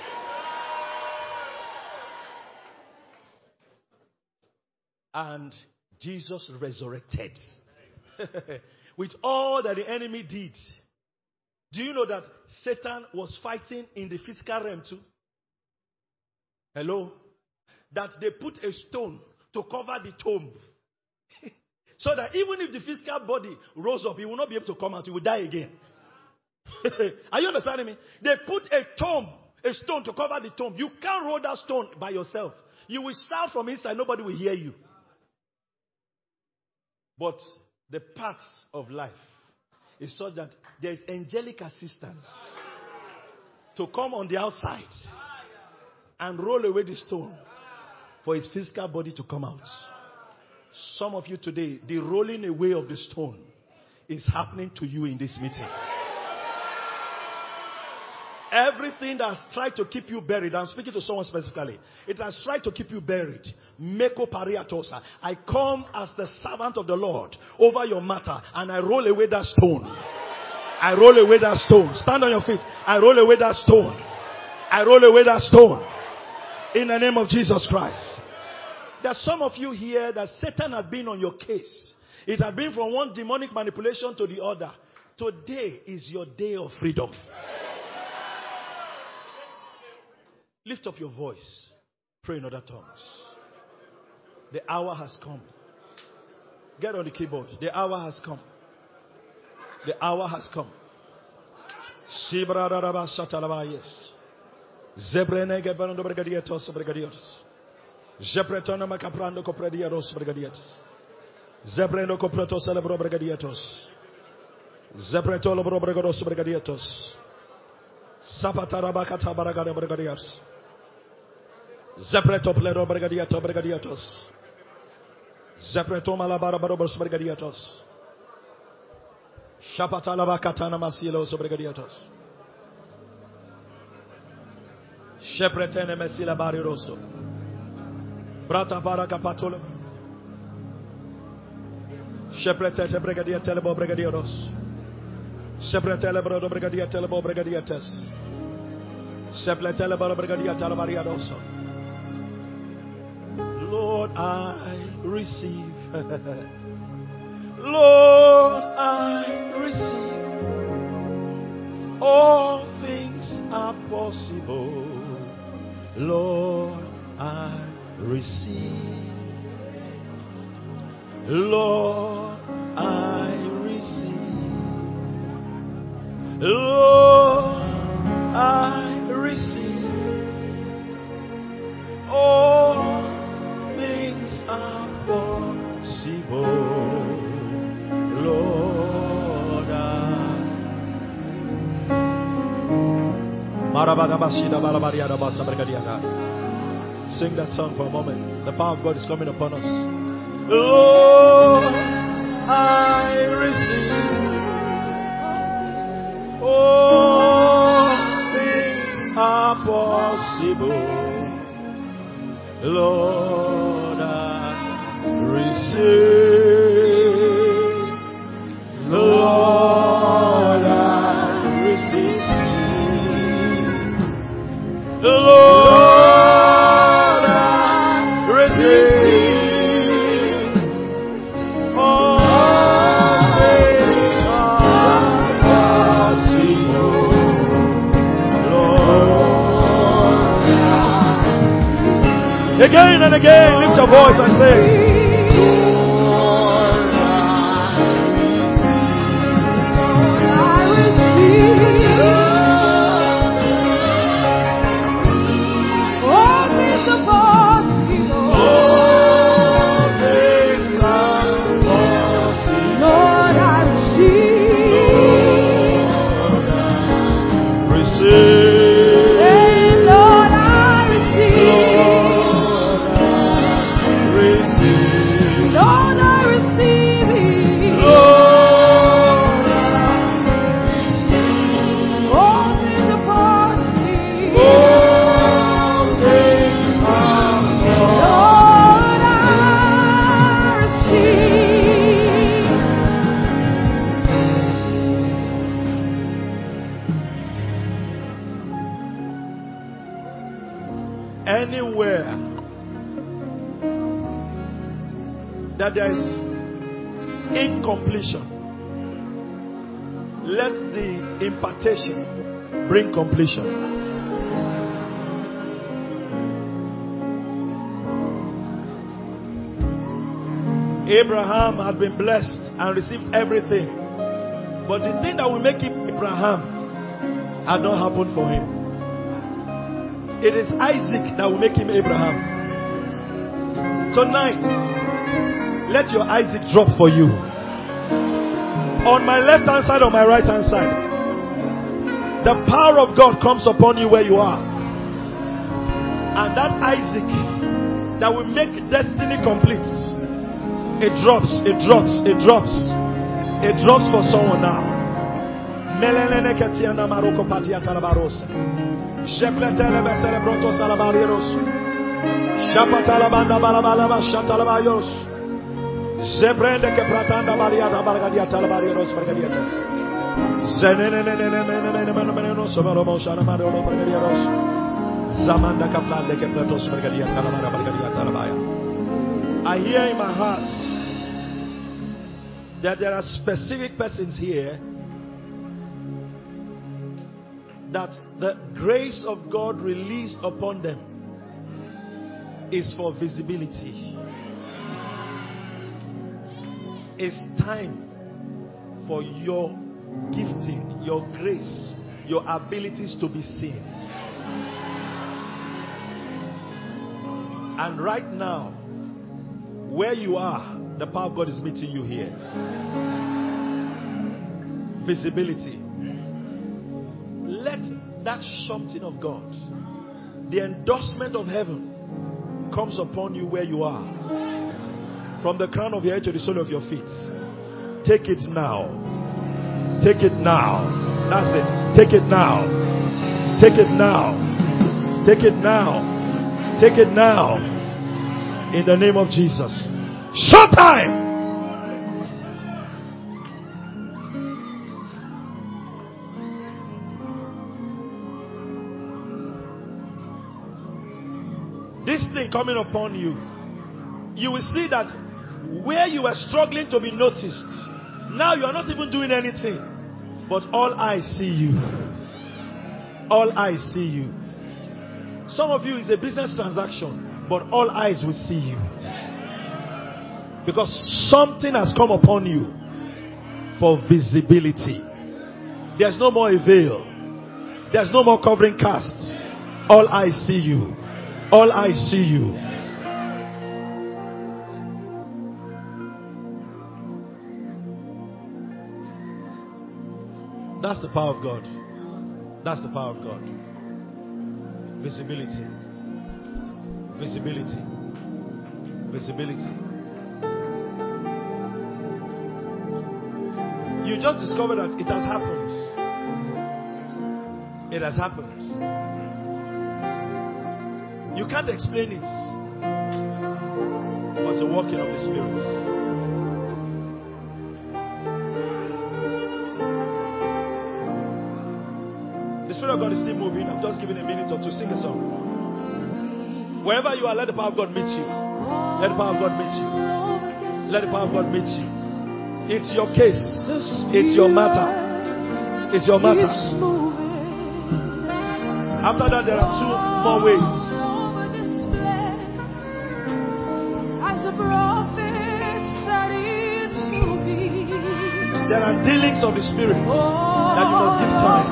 And Jesus resurrected. With all that the enemy did. Do you know that Satan was fighting in the physical realm too? Hello? That they put a stone to cover the tomb. So that even if the physical body rose up, he will not be able to come out. He will die again. Are you understanding me? They put a stone to cover the tomb. You can't roll that stone by yourself. You will shout from inside. Nobody will hear you. But the paths of life is such that there is angelic assistance to come on the outside and roll away the stone for his physical body to come out. Some of you today, the rolling away of the stone is happening to you in this meeting. Everything that has tried to keep you buried, I'm speaking to someone specifically, it has tried to keep you buried. Meko pariatosa. I come as the servant of the Lord over your matter and I roll away that stone. I roll away that stone. Stand on your feet. I roll away that stone. I roll away that stone. In the name of Jesus Christ. There are some of you here that Satan had been on your case. It had been from one demonic manipulation to the other. Today is your day of freedom. Lift up your voice. Pray in other tongues. The hour has come. Get on the keyboard. The hour has come. The hour has come. Yes. Zebrenege Bando Brigadiatos Brigadios. Zebretona Macaprando Coprediados Brigadiatos. Zebreno Copreto Celebro Brigadiatos. Zebretolo Brobrigados Brigadiatos. Sapatarabacata Baragada Brigadias. Zepreto Plero Brigadiato Brigadiatos. Zepreto Malabara Barobos Brigadiatos. Shapatalabacatana Masilos Brigadiatos. Shepretene Mesila Bariroso. Brata Baraka Patula. Shepretete Brigadier Telebo Brigadieros. Sepletele brodo brigadia telebo brigadia test. Sepletele brodo brigadia talabaria doso. Lord, I receive. Lord, I receive. All things are possible. Lord, I receive. Lord, I receive. Lord, I receive. All things are possible. Lord, sing that song for a moment. The power of God is coming upon us. Lord, I receive. All things are possible. Lord, I receive. Lord, I receive. Lord, I receive. All things are possible. Lord, again and again, lift your voice and say, Lord, I receive. All things are possible. All things are possible. Lord, I receive. Receive. Lord, I receive. Lord, I receive it. Lord, all things are possible. All things are possible. Lord, I receive. Anywhere that there is incompletion, let the impartation bring completion. Abraham had been blessed and received everything, but the thing that will make him Abraham had not happened for him. It is Isaac that will make him Abraham. Tonight, let your Isaac drop for you. On my left hand side, on my right hand side, the power of God comes upon you where you are. And that Isaac that will make destiny complete, it drops, it drops, it drops. It drops for someone now. Zebrende ke pratanda baliada bargadia talabarios bargadiatas. Zeneneneneneneneneneneneneno sobaromo shanamaro bargadiaros. Zamanda kaplande ke pratos bargadia talabara bargadia talabaya. I hear in my heart that there are specific persons here that the grace of God released upon them is for visibility. It's time for your gifting, your grace, your abilities to be seen. And right now, where you are, the power of God is meeting you here. Visibility. Let that something of God, the endorsement of heaven, comes upon you where you are. From the crown of your head to the sole of your feet. Take it now. Take it now. That's it. Take it now. Take it now. Take it now. Take it now. In the name of Jesus. Showtime! something coming upon you. You will see that where you were struggling to be noticed, now you are not even doing anything, but all eyes see you. All eyes see you. Some of you is a business transaction, but all eyes will see you. Because something has come upon you for visibility. There's no more a veil. There's no more covering cast. All eyes see you. All eyes see you. That's the power of God. That's the power of God. Visibility. Visibility. Visibility. You just discovered that it has happened. It has happened. You can't explain it. But it's a working of the Spirit. The Spirit of God is still moving. I'm just giving a minute or two. Sing a song. Wherever you are, let the power of God meet you. Let the power of God meet you. Let the power of God meet you. It's your case. It's your matter. It's your matter. After that, there are two more ways. There are dealings of the Spirit that you must give time.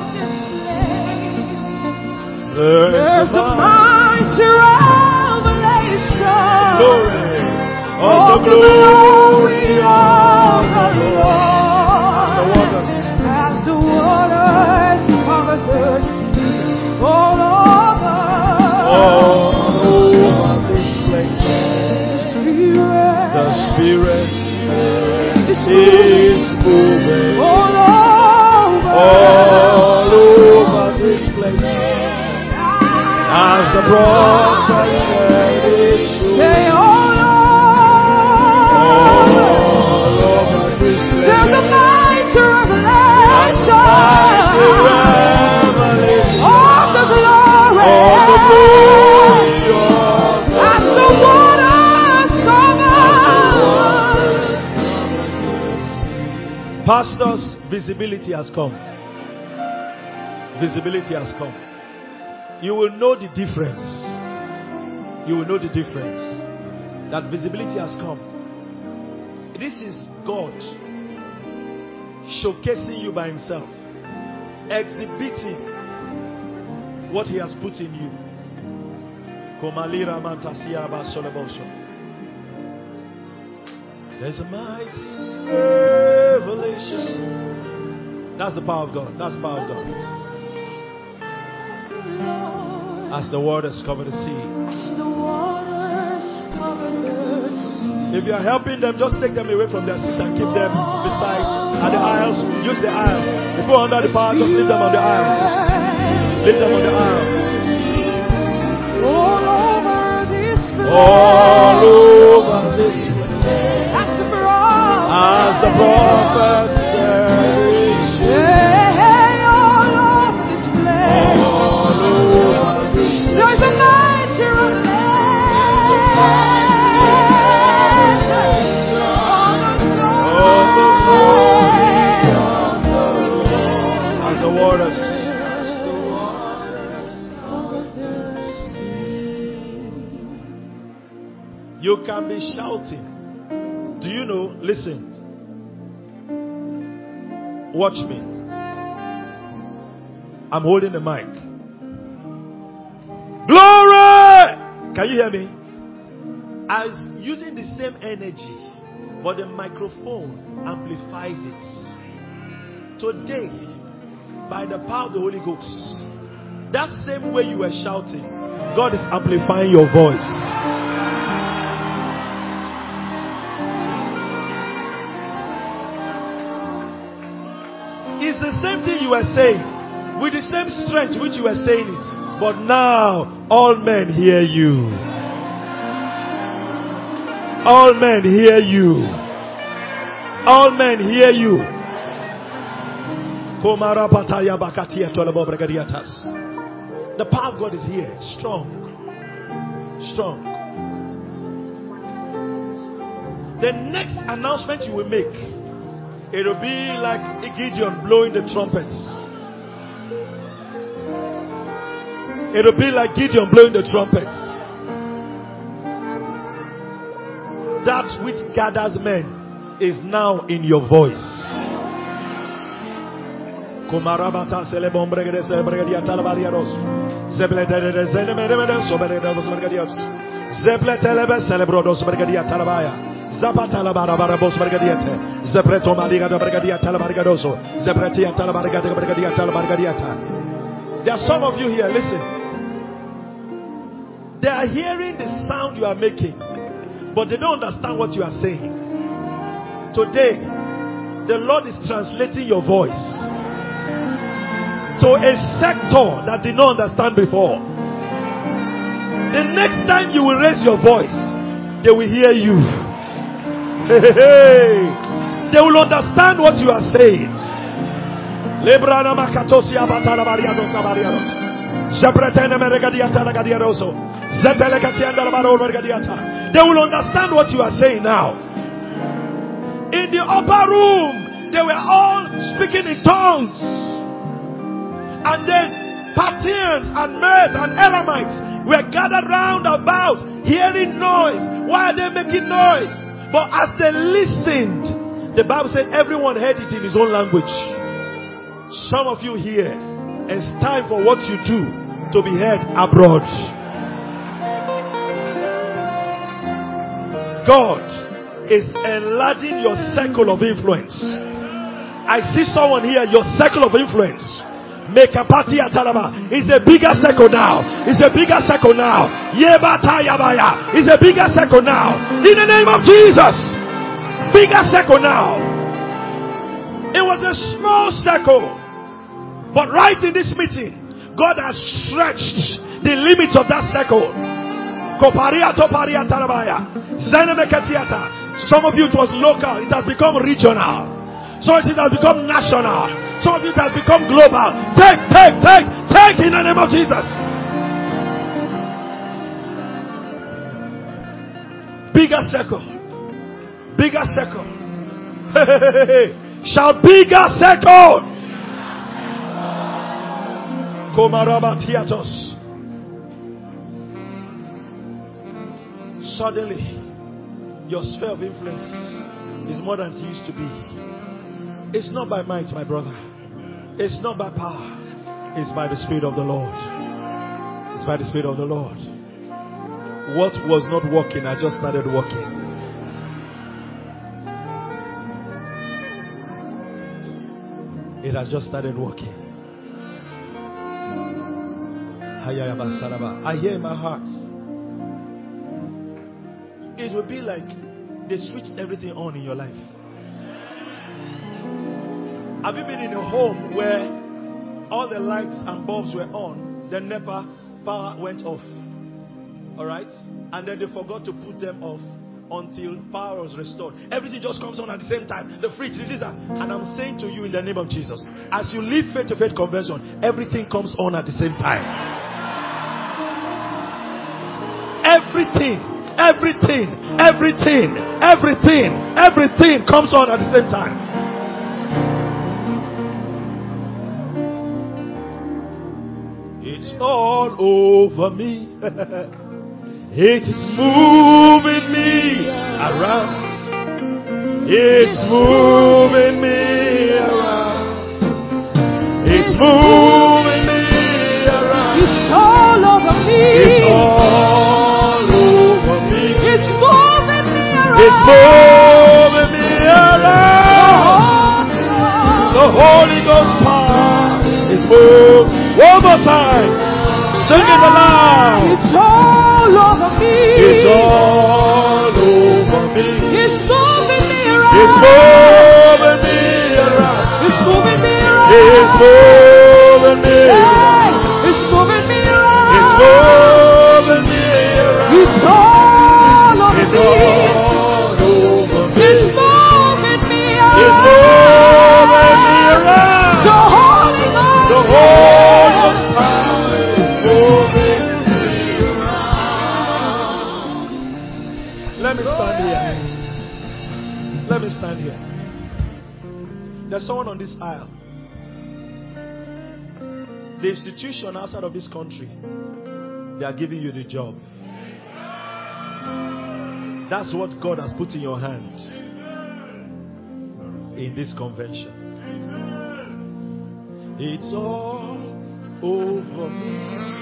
There's a mighty revelation. Glory of the glory of the Lord. As the waters cover the sea, all over this place. The Spirit is moving all over this place. As the prophet said it should be. All over this place. There's a mighty revelation of the glory. As the waters cover. Pastors, visibility has come. Visibility has come. You will know the difference. You will know the difference. That visibility has come. This is God showcasing you by Himself, exhibiting what He has put in you. There's a mighty revelation. That's the power of God. That's the power of God. As the waters cover the sea. As the waters cover the sea. If you are helping them, just take them away from their seat and keep them beside at the aisles. Use the aisles. If you're under the power, just leave them on the aisles. Leave them on the aisles. All over this place. All over this place. As the prophet said. There's a mighty revelation of the glory of the waters. You can be shouting. Do you know? Listen. Watch me. I'm holding the mic. Glory! Can you hear me? I was using the same energy, but the microphone amplifies it. Today, by the power of the Holy Ghost, that same way you were shouting, God is amplifying your voice. It's the same thing you were saying, with the same strength which you were saying it. But now, all men hear you. All men hear you. All men hear you. The power of God is here. Strong. Strong. The next announcement you will make, it will be like Gideon blowing the trumpets. It will be like Gideon blowing the trumpets. That which gathers men is now in your voice. There are some of you here, listen. They are hearing the sound you are making, but they don't understand what you are saying. Today, the Lord is translating your voice to a sector that did not understand before. The next time you will raise your voice, they will hear you. They will understand what you are saying. They will understand what you are saying now. In the upper room, they were all speaking in tongues. And then Parthians and Medes and Elamites were gathered round about, hearing noise. Why are they making noise? But as they listened, the Bible said everyone heard it in his own language. Some of you here, it's time for what you do to be heard abroad. God is enlarging your circle of influence. I see someone here, your circle of influence. Make a party at Talaba. It's a bigger circle now. It's a bigger circle now. Yebata Yabaya. It's a bigger circle now. In the name of Jesus. Bigger circle now. It was a small circle. But right in this meeting, God has stretched the limits of that circle. Some of you it was local. It has become regional. Some of it has become national. Some of it has become global. Take in the name of Jesus. Bigger circle. Bigger circle. Shout bigger circle. Komarabatiatos. Suddenly, your sphere of influence is more than it used to be. It's not by might, my brother. It's not by power. It's by the Spirit of the Lord. It's by the Spirit of the Lord. What was not working, I just started working. It has just started working. I hear in my heart. It will be like they switched everything on in your life. Have you been in a home where all the lights and bulbs were on, then NEPA power went off? Alright? And then they forgot to put them off until power was restored. Everything just comes on at the same time. The fridge, the freezer. And I'm saying to you in the name of Jesus, as you live faith-to-faith conversion, everything comes on at the same time. Everything comes on at the same time. It's all over me. It's moving me around. It's moving me around. It's moving me around. It's all over me. It's all over me. It's moving me around. It's moving me around. The Holy Ghost power is moving. One more time. Sing it aloud. It's all over me. It's all over me. It's moving me around. It's moving me around. It's moving me around. It's moving me around. It's moving me around. It's moving me around. It's all over It's me. all over me. It's moving me around. It's moving me around. The Holy Ghost. The Holy Ghost power is moving me around. Let me stand here. me stand here. There's someone on this aisle. The institution outside of this country, they are giving you the job. That's what God has put in your hand in this convention. It's all over me.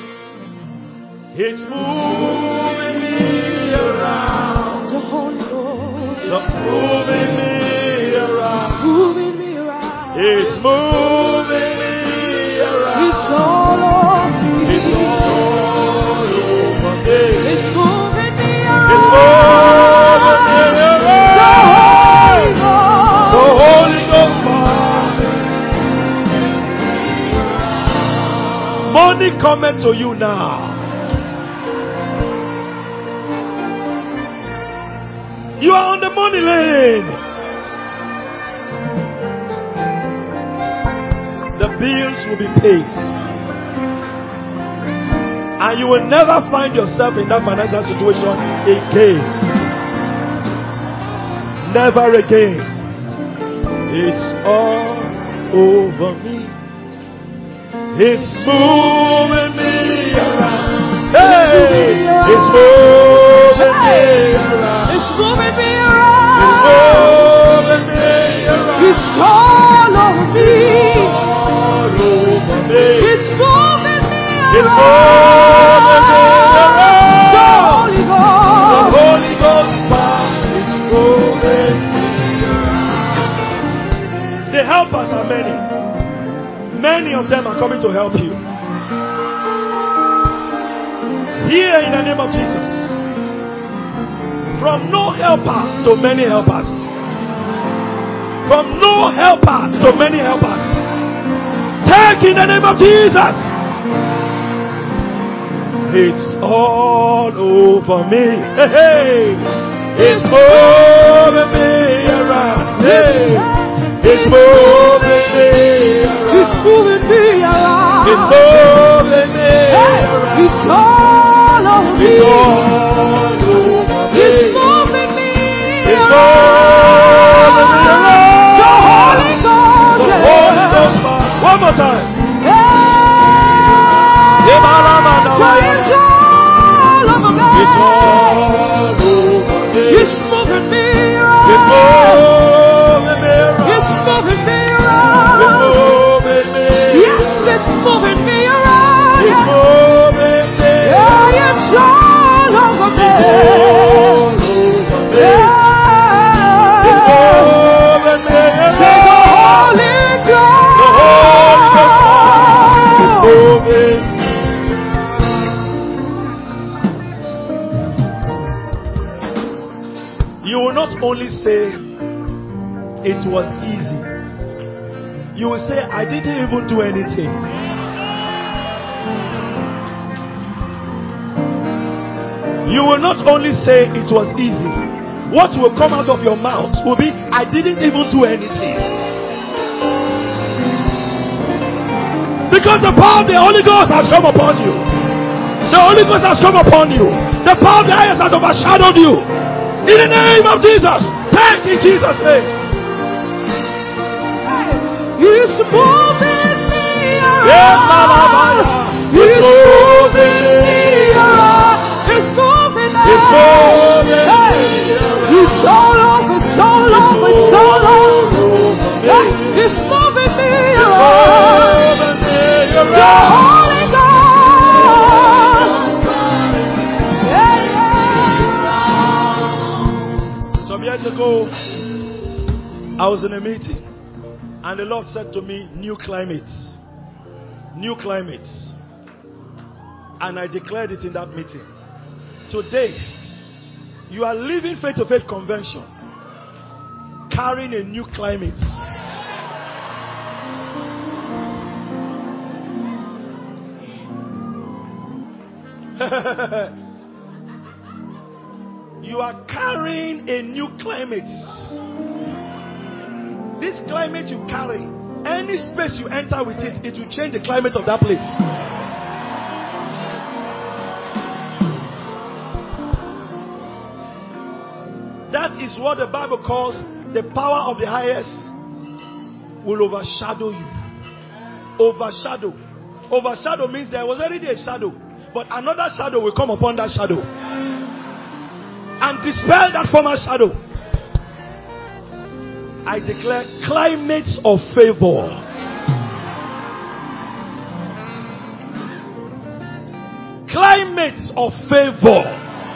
It's moving me around. The Holy Ghost. It's moving me around. Moving me around. It's moving me around. It's all over me. It's all over me. It's moving me around. It's moving me around. The Holy Ghost power. Money coming to you now. You are on the money lane. The bills will be paid. And you will never find yourself in that financial situation again. Never again. It's all over me. It's moving me around. Hey! It's moving me around. It's moving me around. It's moving me around. It's all over me. All over me. It's moving me around. It's moving me around. The Holy Ghost. The Holy Ghost power is moving me around. The helpers are many. Many of them are coming to help you. Here in the name of Jesus. From no helper to many helpers. From no helper to many helpers. Take in the name of Jesus. It's all over me. Hey, hey. It's moving me around. Hey. It's moving me around. It's moving me around. It's moving me around. It's all over me. It's all over me. It's moving me It's around. moving me around. The Holy Ghost. The Holy Ghost power. One more time. It's all over me. It's all over me. It's moving me It's around. moving me around. It's moving me It's around. moving me. Yes, it's moving me around. It's moving me. Yeah, it's all over me. It's all over me. It's moving me around. Say the Holy Ghost. The Holy Ghost power is moving. You will not only say it was easy. You will say, I didn't even do anything. You will not only say it was easy. What will come out of your mouth will be, I didn't even do anything. Because the power of the Holy Ghost has come upon you. The Holy Ghost has come upon you. The power of the highest has overshadowed you. In the name of Jesus. Thank you, Jesus' name. It's moving me Yes, around. It's moving me around. It's moving me It's around. moving me around. It's all over. It's all over. It's all over. It's moving me around. The Holy Ghost. Some years ago, I was in a meeting and the Lord said to me, new climate. New climate. And I declared it in that meeting. Today, you are leaving faith-to-faith convention carrying a new climate. You are carrying a new climate. This climate you carry, any space you enter with it, it will change the climate of that place. That is what the Bible calls the power of the highest will overshadow you. Overshadow. Overshadow means there was already a shadow, but another shadow will come upon that shadow and dispel that former shadow. I declare climates of favor. Climates of favor.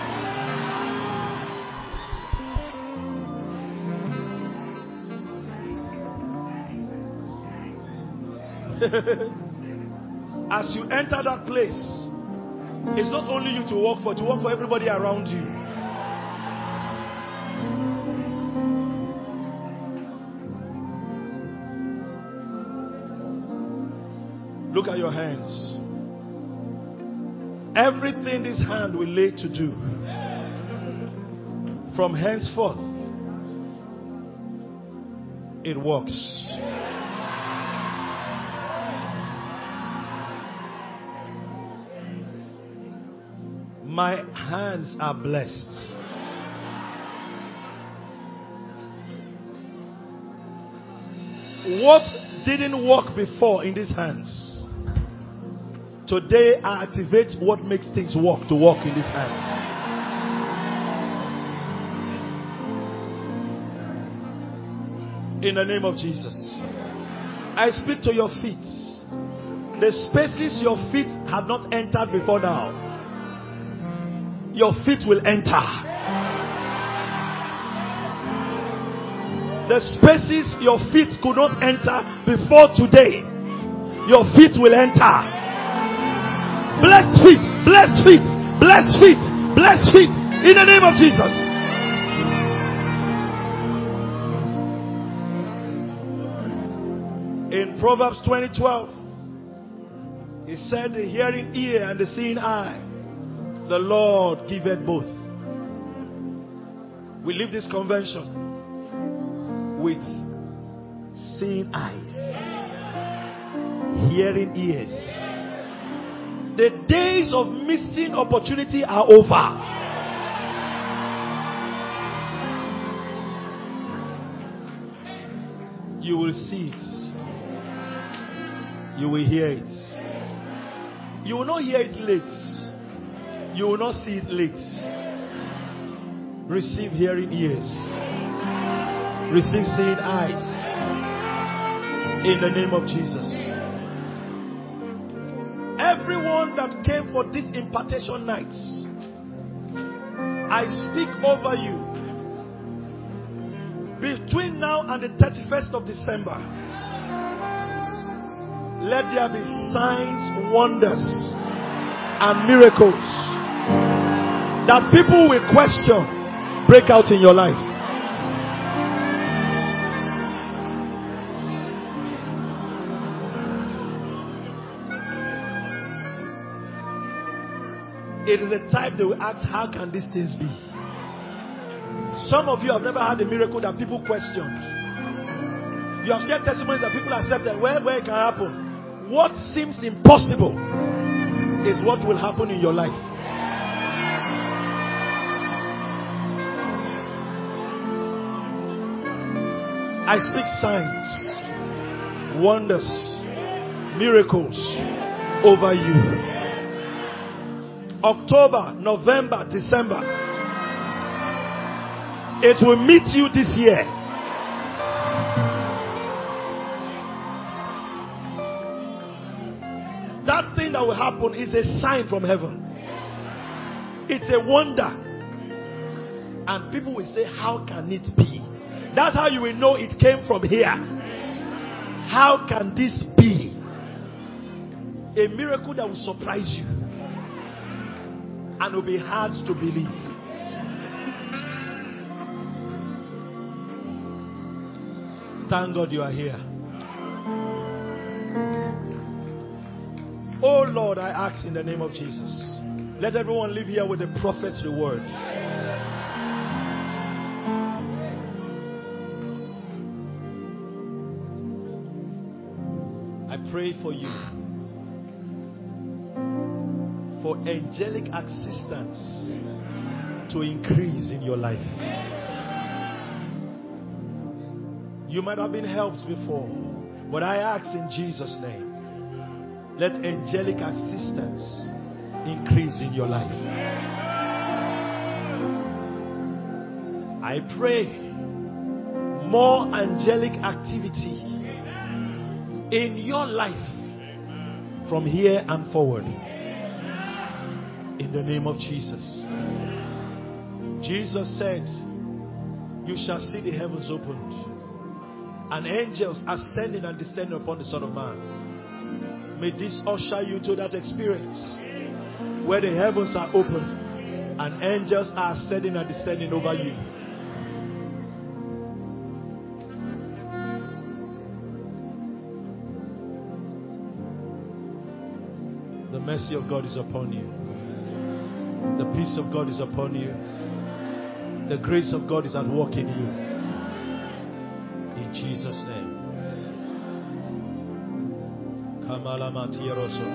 As you enter that place, it's not only you to work for everybody around you. Look at your hands. Everything this hand will lay to do, from henceforth, it works. My hands are blessed. What didn't work before in these hands, today I activate what makes things work to work in these hands. In the name of Jesus. I speak to your feet. The spaces your feet have not entered before now, your feet will enter. The spaces your feet could not enter before today, your feet will enter. Blessed feet, blessed feet, blessed feet, blessed feet, in the name of Jesus. In Proverbs 20:12, he said, the hearing ear and the seeing eye, the Lord giveth both. We leave this convention with seeing eyes, hearing ears. The days of missing opportunity are over. You will see it. You will hear it. You will not hear it late. You will not see it late. Receive hearing ears. Receive seeing eyes. In the name of Jesus. Everyone that came for this impartation nights, I speak over you. Between now and the 31st of December, let there be signs, wonders, and miracles that people will question break out in your life. It is the type they will ask, how can these things be? Some of you have never had a miracle that people questioned. You have shared testimonies that people accepted. Where it can happen. What seems impossible is what will happen in your life. I speak signs, wonders, miracles over you. October, November, December. It will meet you this year. That thing that will happen is a sign from heaven. It's a wonder. And people will say, how can it be? That's how you will know it came from here. How can this be? A miracle that will surprise you and will be hard to believe. Thank God you are here. Oh Lord, I ask in the name of Jesus, let everyone live here with the prophet's reward. I pray for you for angelic assistance to increase in your life. You might have been helped before, but I ask in Jesus' name, let angelic assistance increase in your life. I pray more angelic activity in your life from here and forward. In the name of Jesus. Jesus said, you shall see the heavens opened and angels ascending and descending upon the Son of Man. May this usher you to that experience where the heavens are open and angels are ascending and descending over you. The mercy of God is upon you. The peace of God is upon you. The grace of God is at work in you. In Jesus' name. Kamala Matieroso.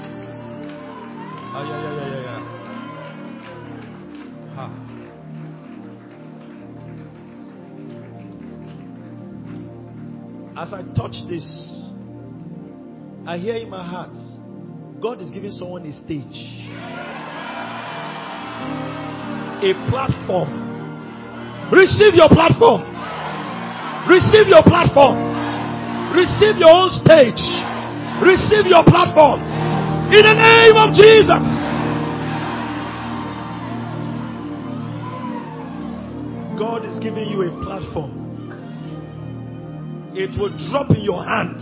Ha. As I touch this, I hear in my heart, God is giving someone a stage, a platform. Receive your platform. Receive your platform. Receive your own stage. Receive your platform. In the name of Jesus. God is giving you a platform. It will drop in your hand.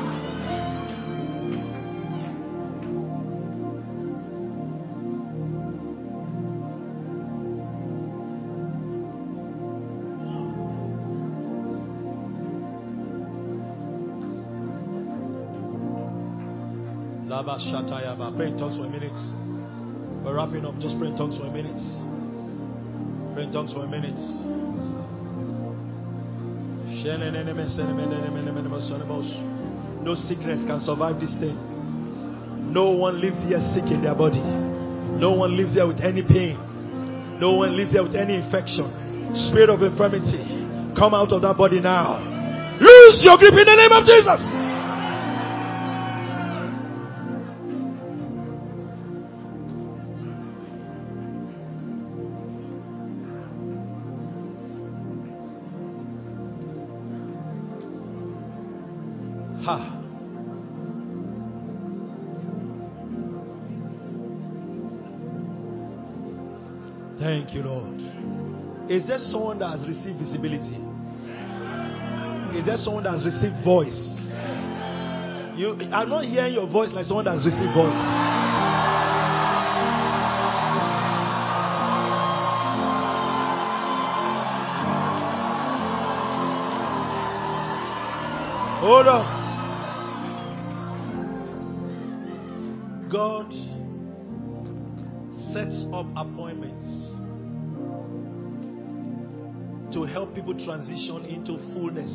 Pray in tongues for a minute. We're wrapping up. Just pray in tongues for a minute. Pray in tongues for a minute. No sickness can survive this thing. No one lives here sick in their body. No one lives here with any pain. No one lives here with any infection. Spirit of infirmity, come out of that body now. Lose your grip in the name of Jesus. Thank you, Lord. Is there someone that has received visibility? Is there someone that has received voice? I'm not hearing your voice like someone that has received voice. Hold on. God sets up appointments to help people transition into fullness.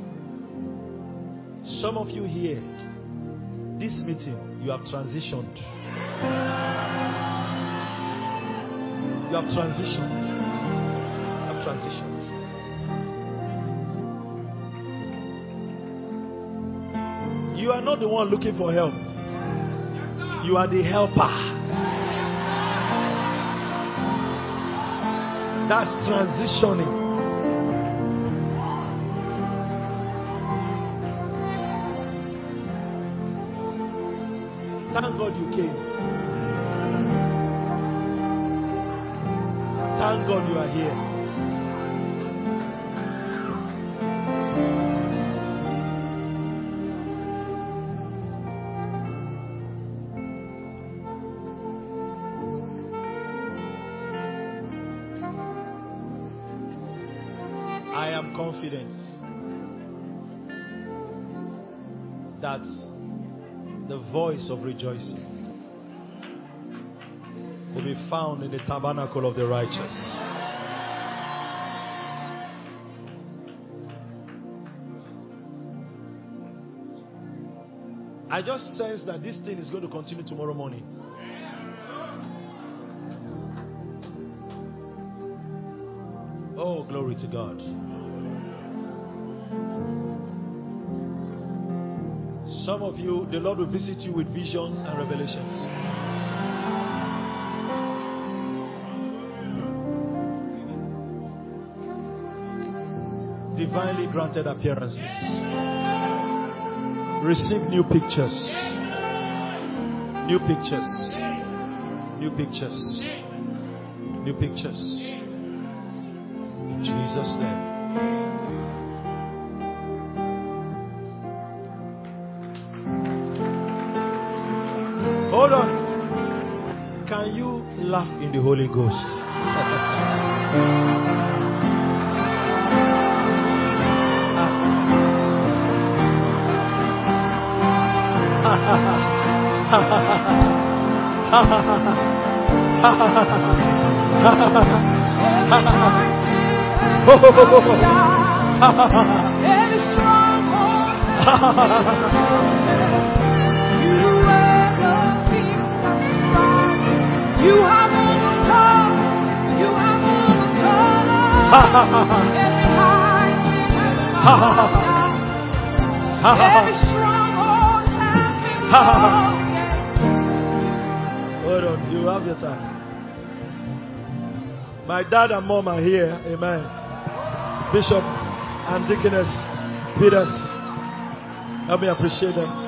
Some of you here, this meeting, you have transitioned. You have transitioned. You have transitioned. You are not the one looking for help. You are the helper. That's transitioning. Thank God you came. Thank God you are here. I am confident that the voice of rejoicing will be found in the tabernacle of the righteous. I just sense that this thing is going to continue tomorrow morning. Oh, glory to God. Some of you, the Lord will visit you with visions and revelations. Divinely granted appearances. Receive new pictures. New pictures. New pictures. New pictures. In Jesus' name. Hold on. Can you laugh in the Holy Ghost? You have overcome. You have overcome. Every stronghold has been broken. Hold on, you have your time. My dad and mom are here. Amen. Bishop and Deaconess Peters. Help me appreciate them.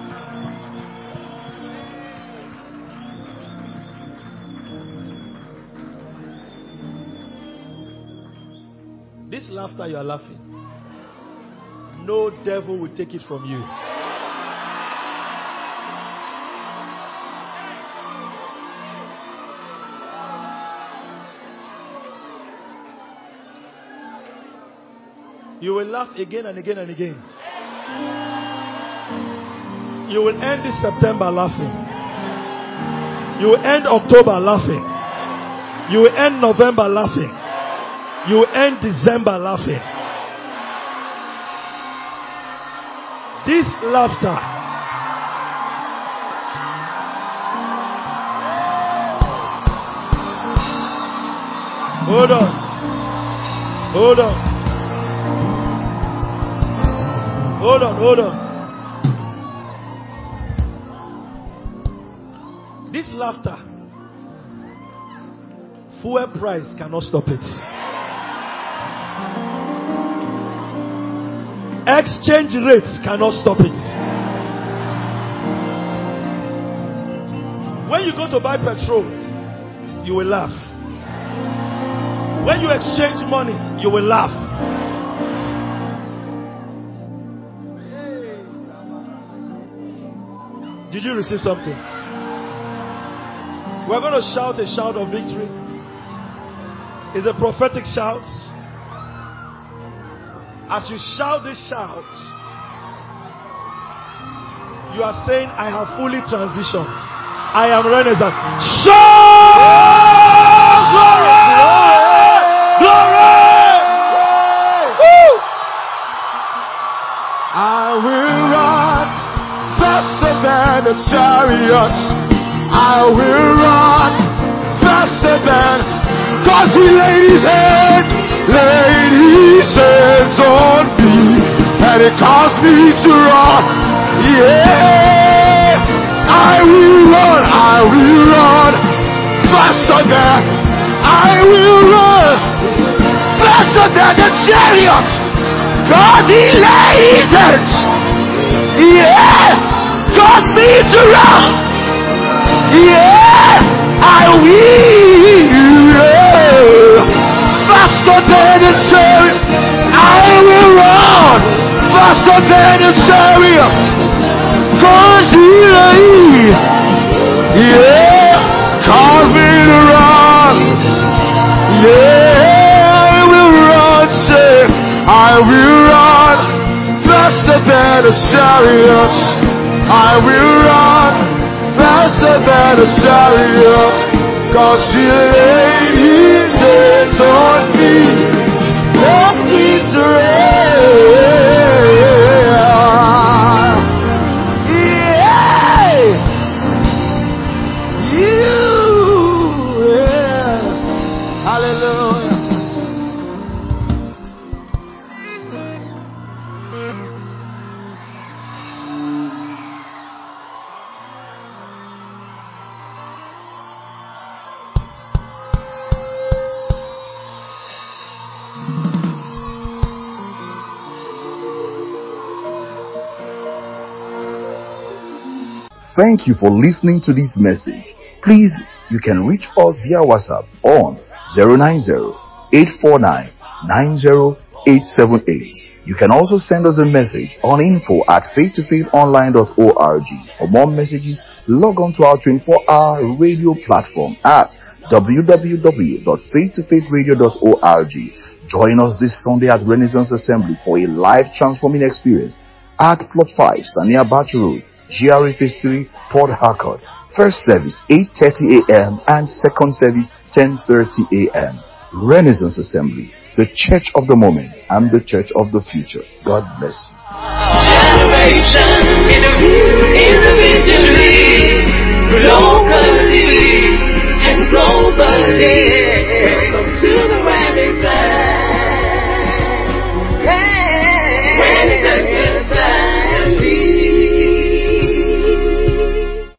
This laughter you are laughing, no devil will take it from you. You will laugh again and again and again. You will end this September laughing. You will end October laughing. You will end November laughing. You will end December laughing. This laughter hold on. Hold on. Hold on, hold on. This laughter, fuel price cannot stop it. Exchange rates cannot stop it. When you go to buy petrol, you will laugh. When you exchange money, you will laugh. Did you receive something? We're going to shout a shout of victory. It's a prophetic shout. As you shout this shout, you are saying, I have fully transitioned. I am Renaissance. Shout! Glory! Glory! Woo! I will run faster than the chariots. I will run faster than, cause he laid his hands on me, and it caused me to run. Yeah, I will run faster than, I will run faster than the chariot. God, he laid his hands, yeah, caused me to run. Yeah, I will faster than the chariot. I will run faster than the chariot. Cause he laid, yeah, cause me to run. Yeah, I will run, say, I will run faster than the chariot. I will run faster than the chariot. Cause he laid his hands on me, help me to reign. Yeah, you, yeah. Hallelujah. Thank you for listening to this message. Please, you can reach us via WhatsApp on 090-849-90878. You can also send us a message on info@faithtofaithonline.org. For more messages, log on to our 24-hour radio platform at www.faithtofaithradio.org. Join us this Sunday at Renaissance Assembly for a life-transforming experience at Plot 5, Sania Batch Road, GRA Phase 3, Port Harcourt. First service 8:30 a.m. and second service 10:30 a.m. Renaissance Assembly, the church of the moment and the church of the future. God bless you. Generation individually, locally, and globally.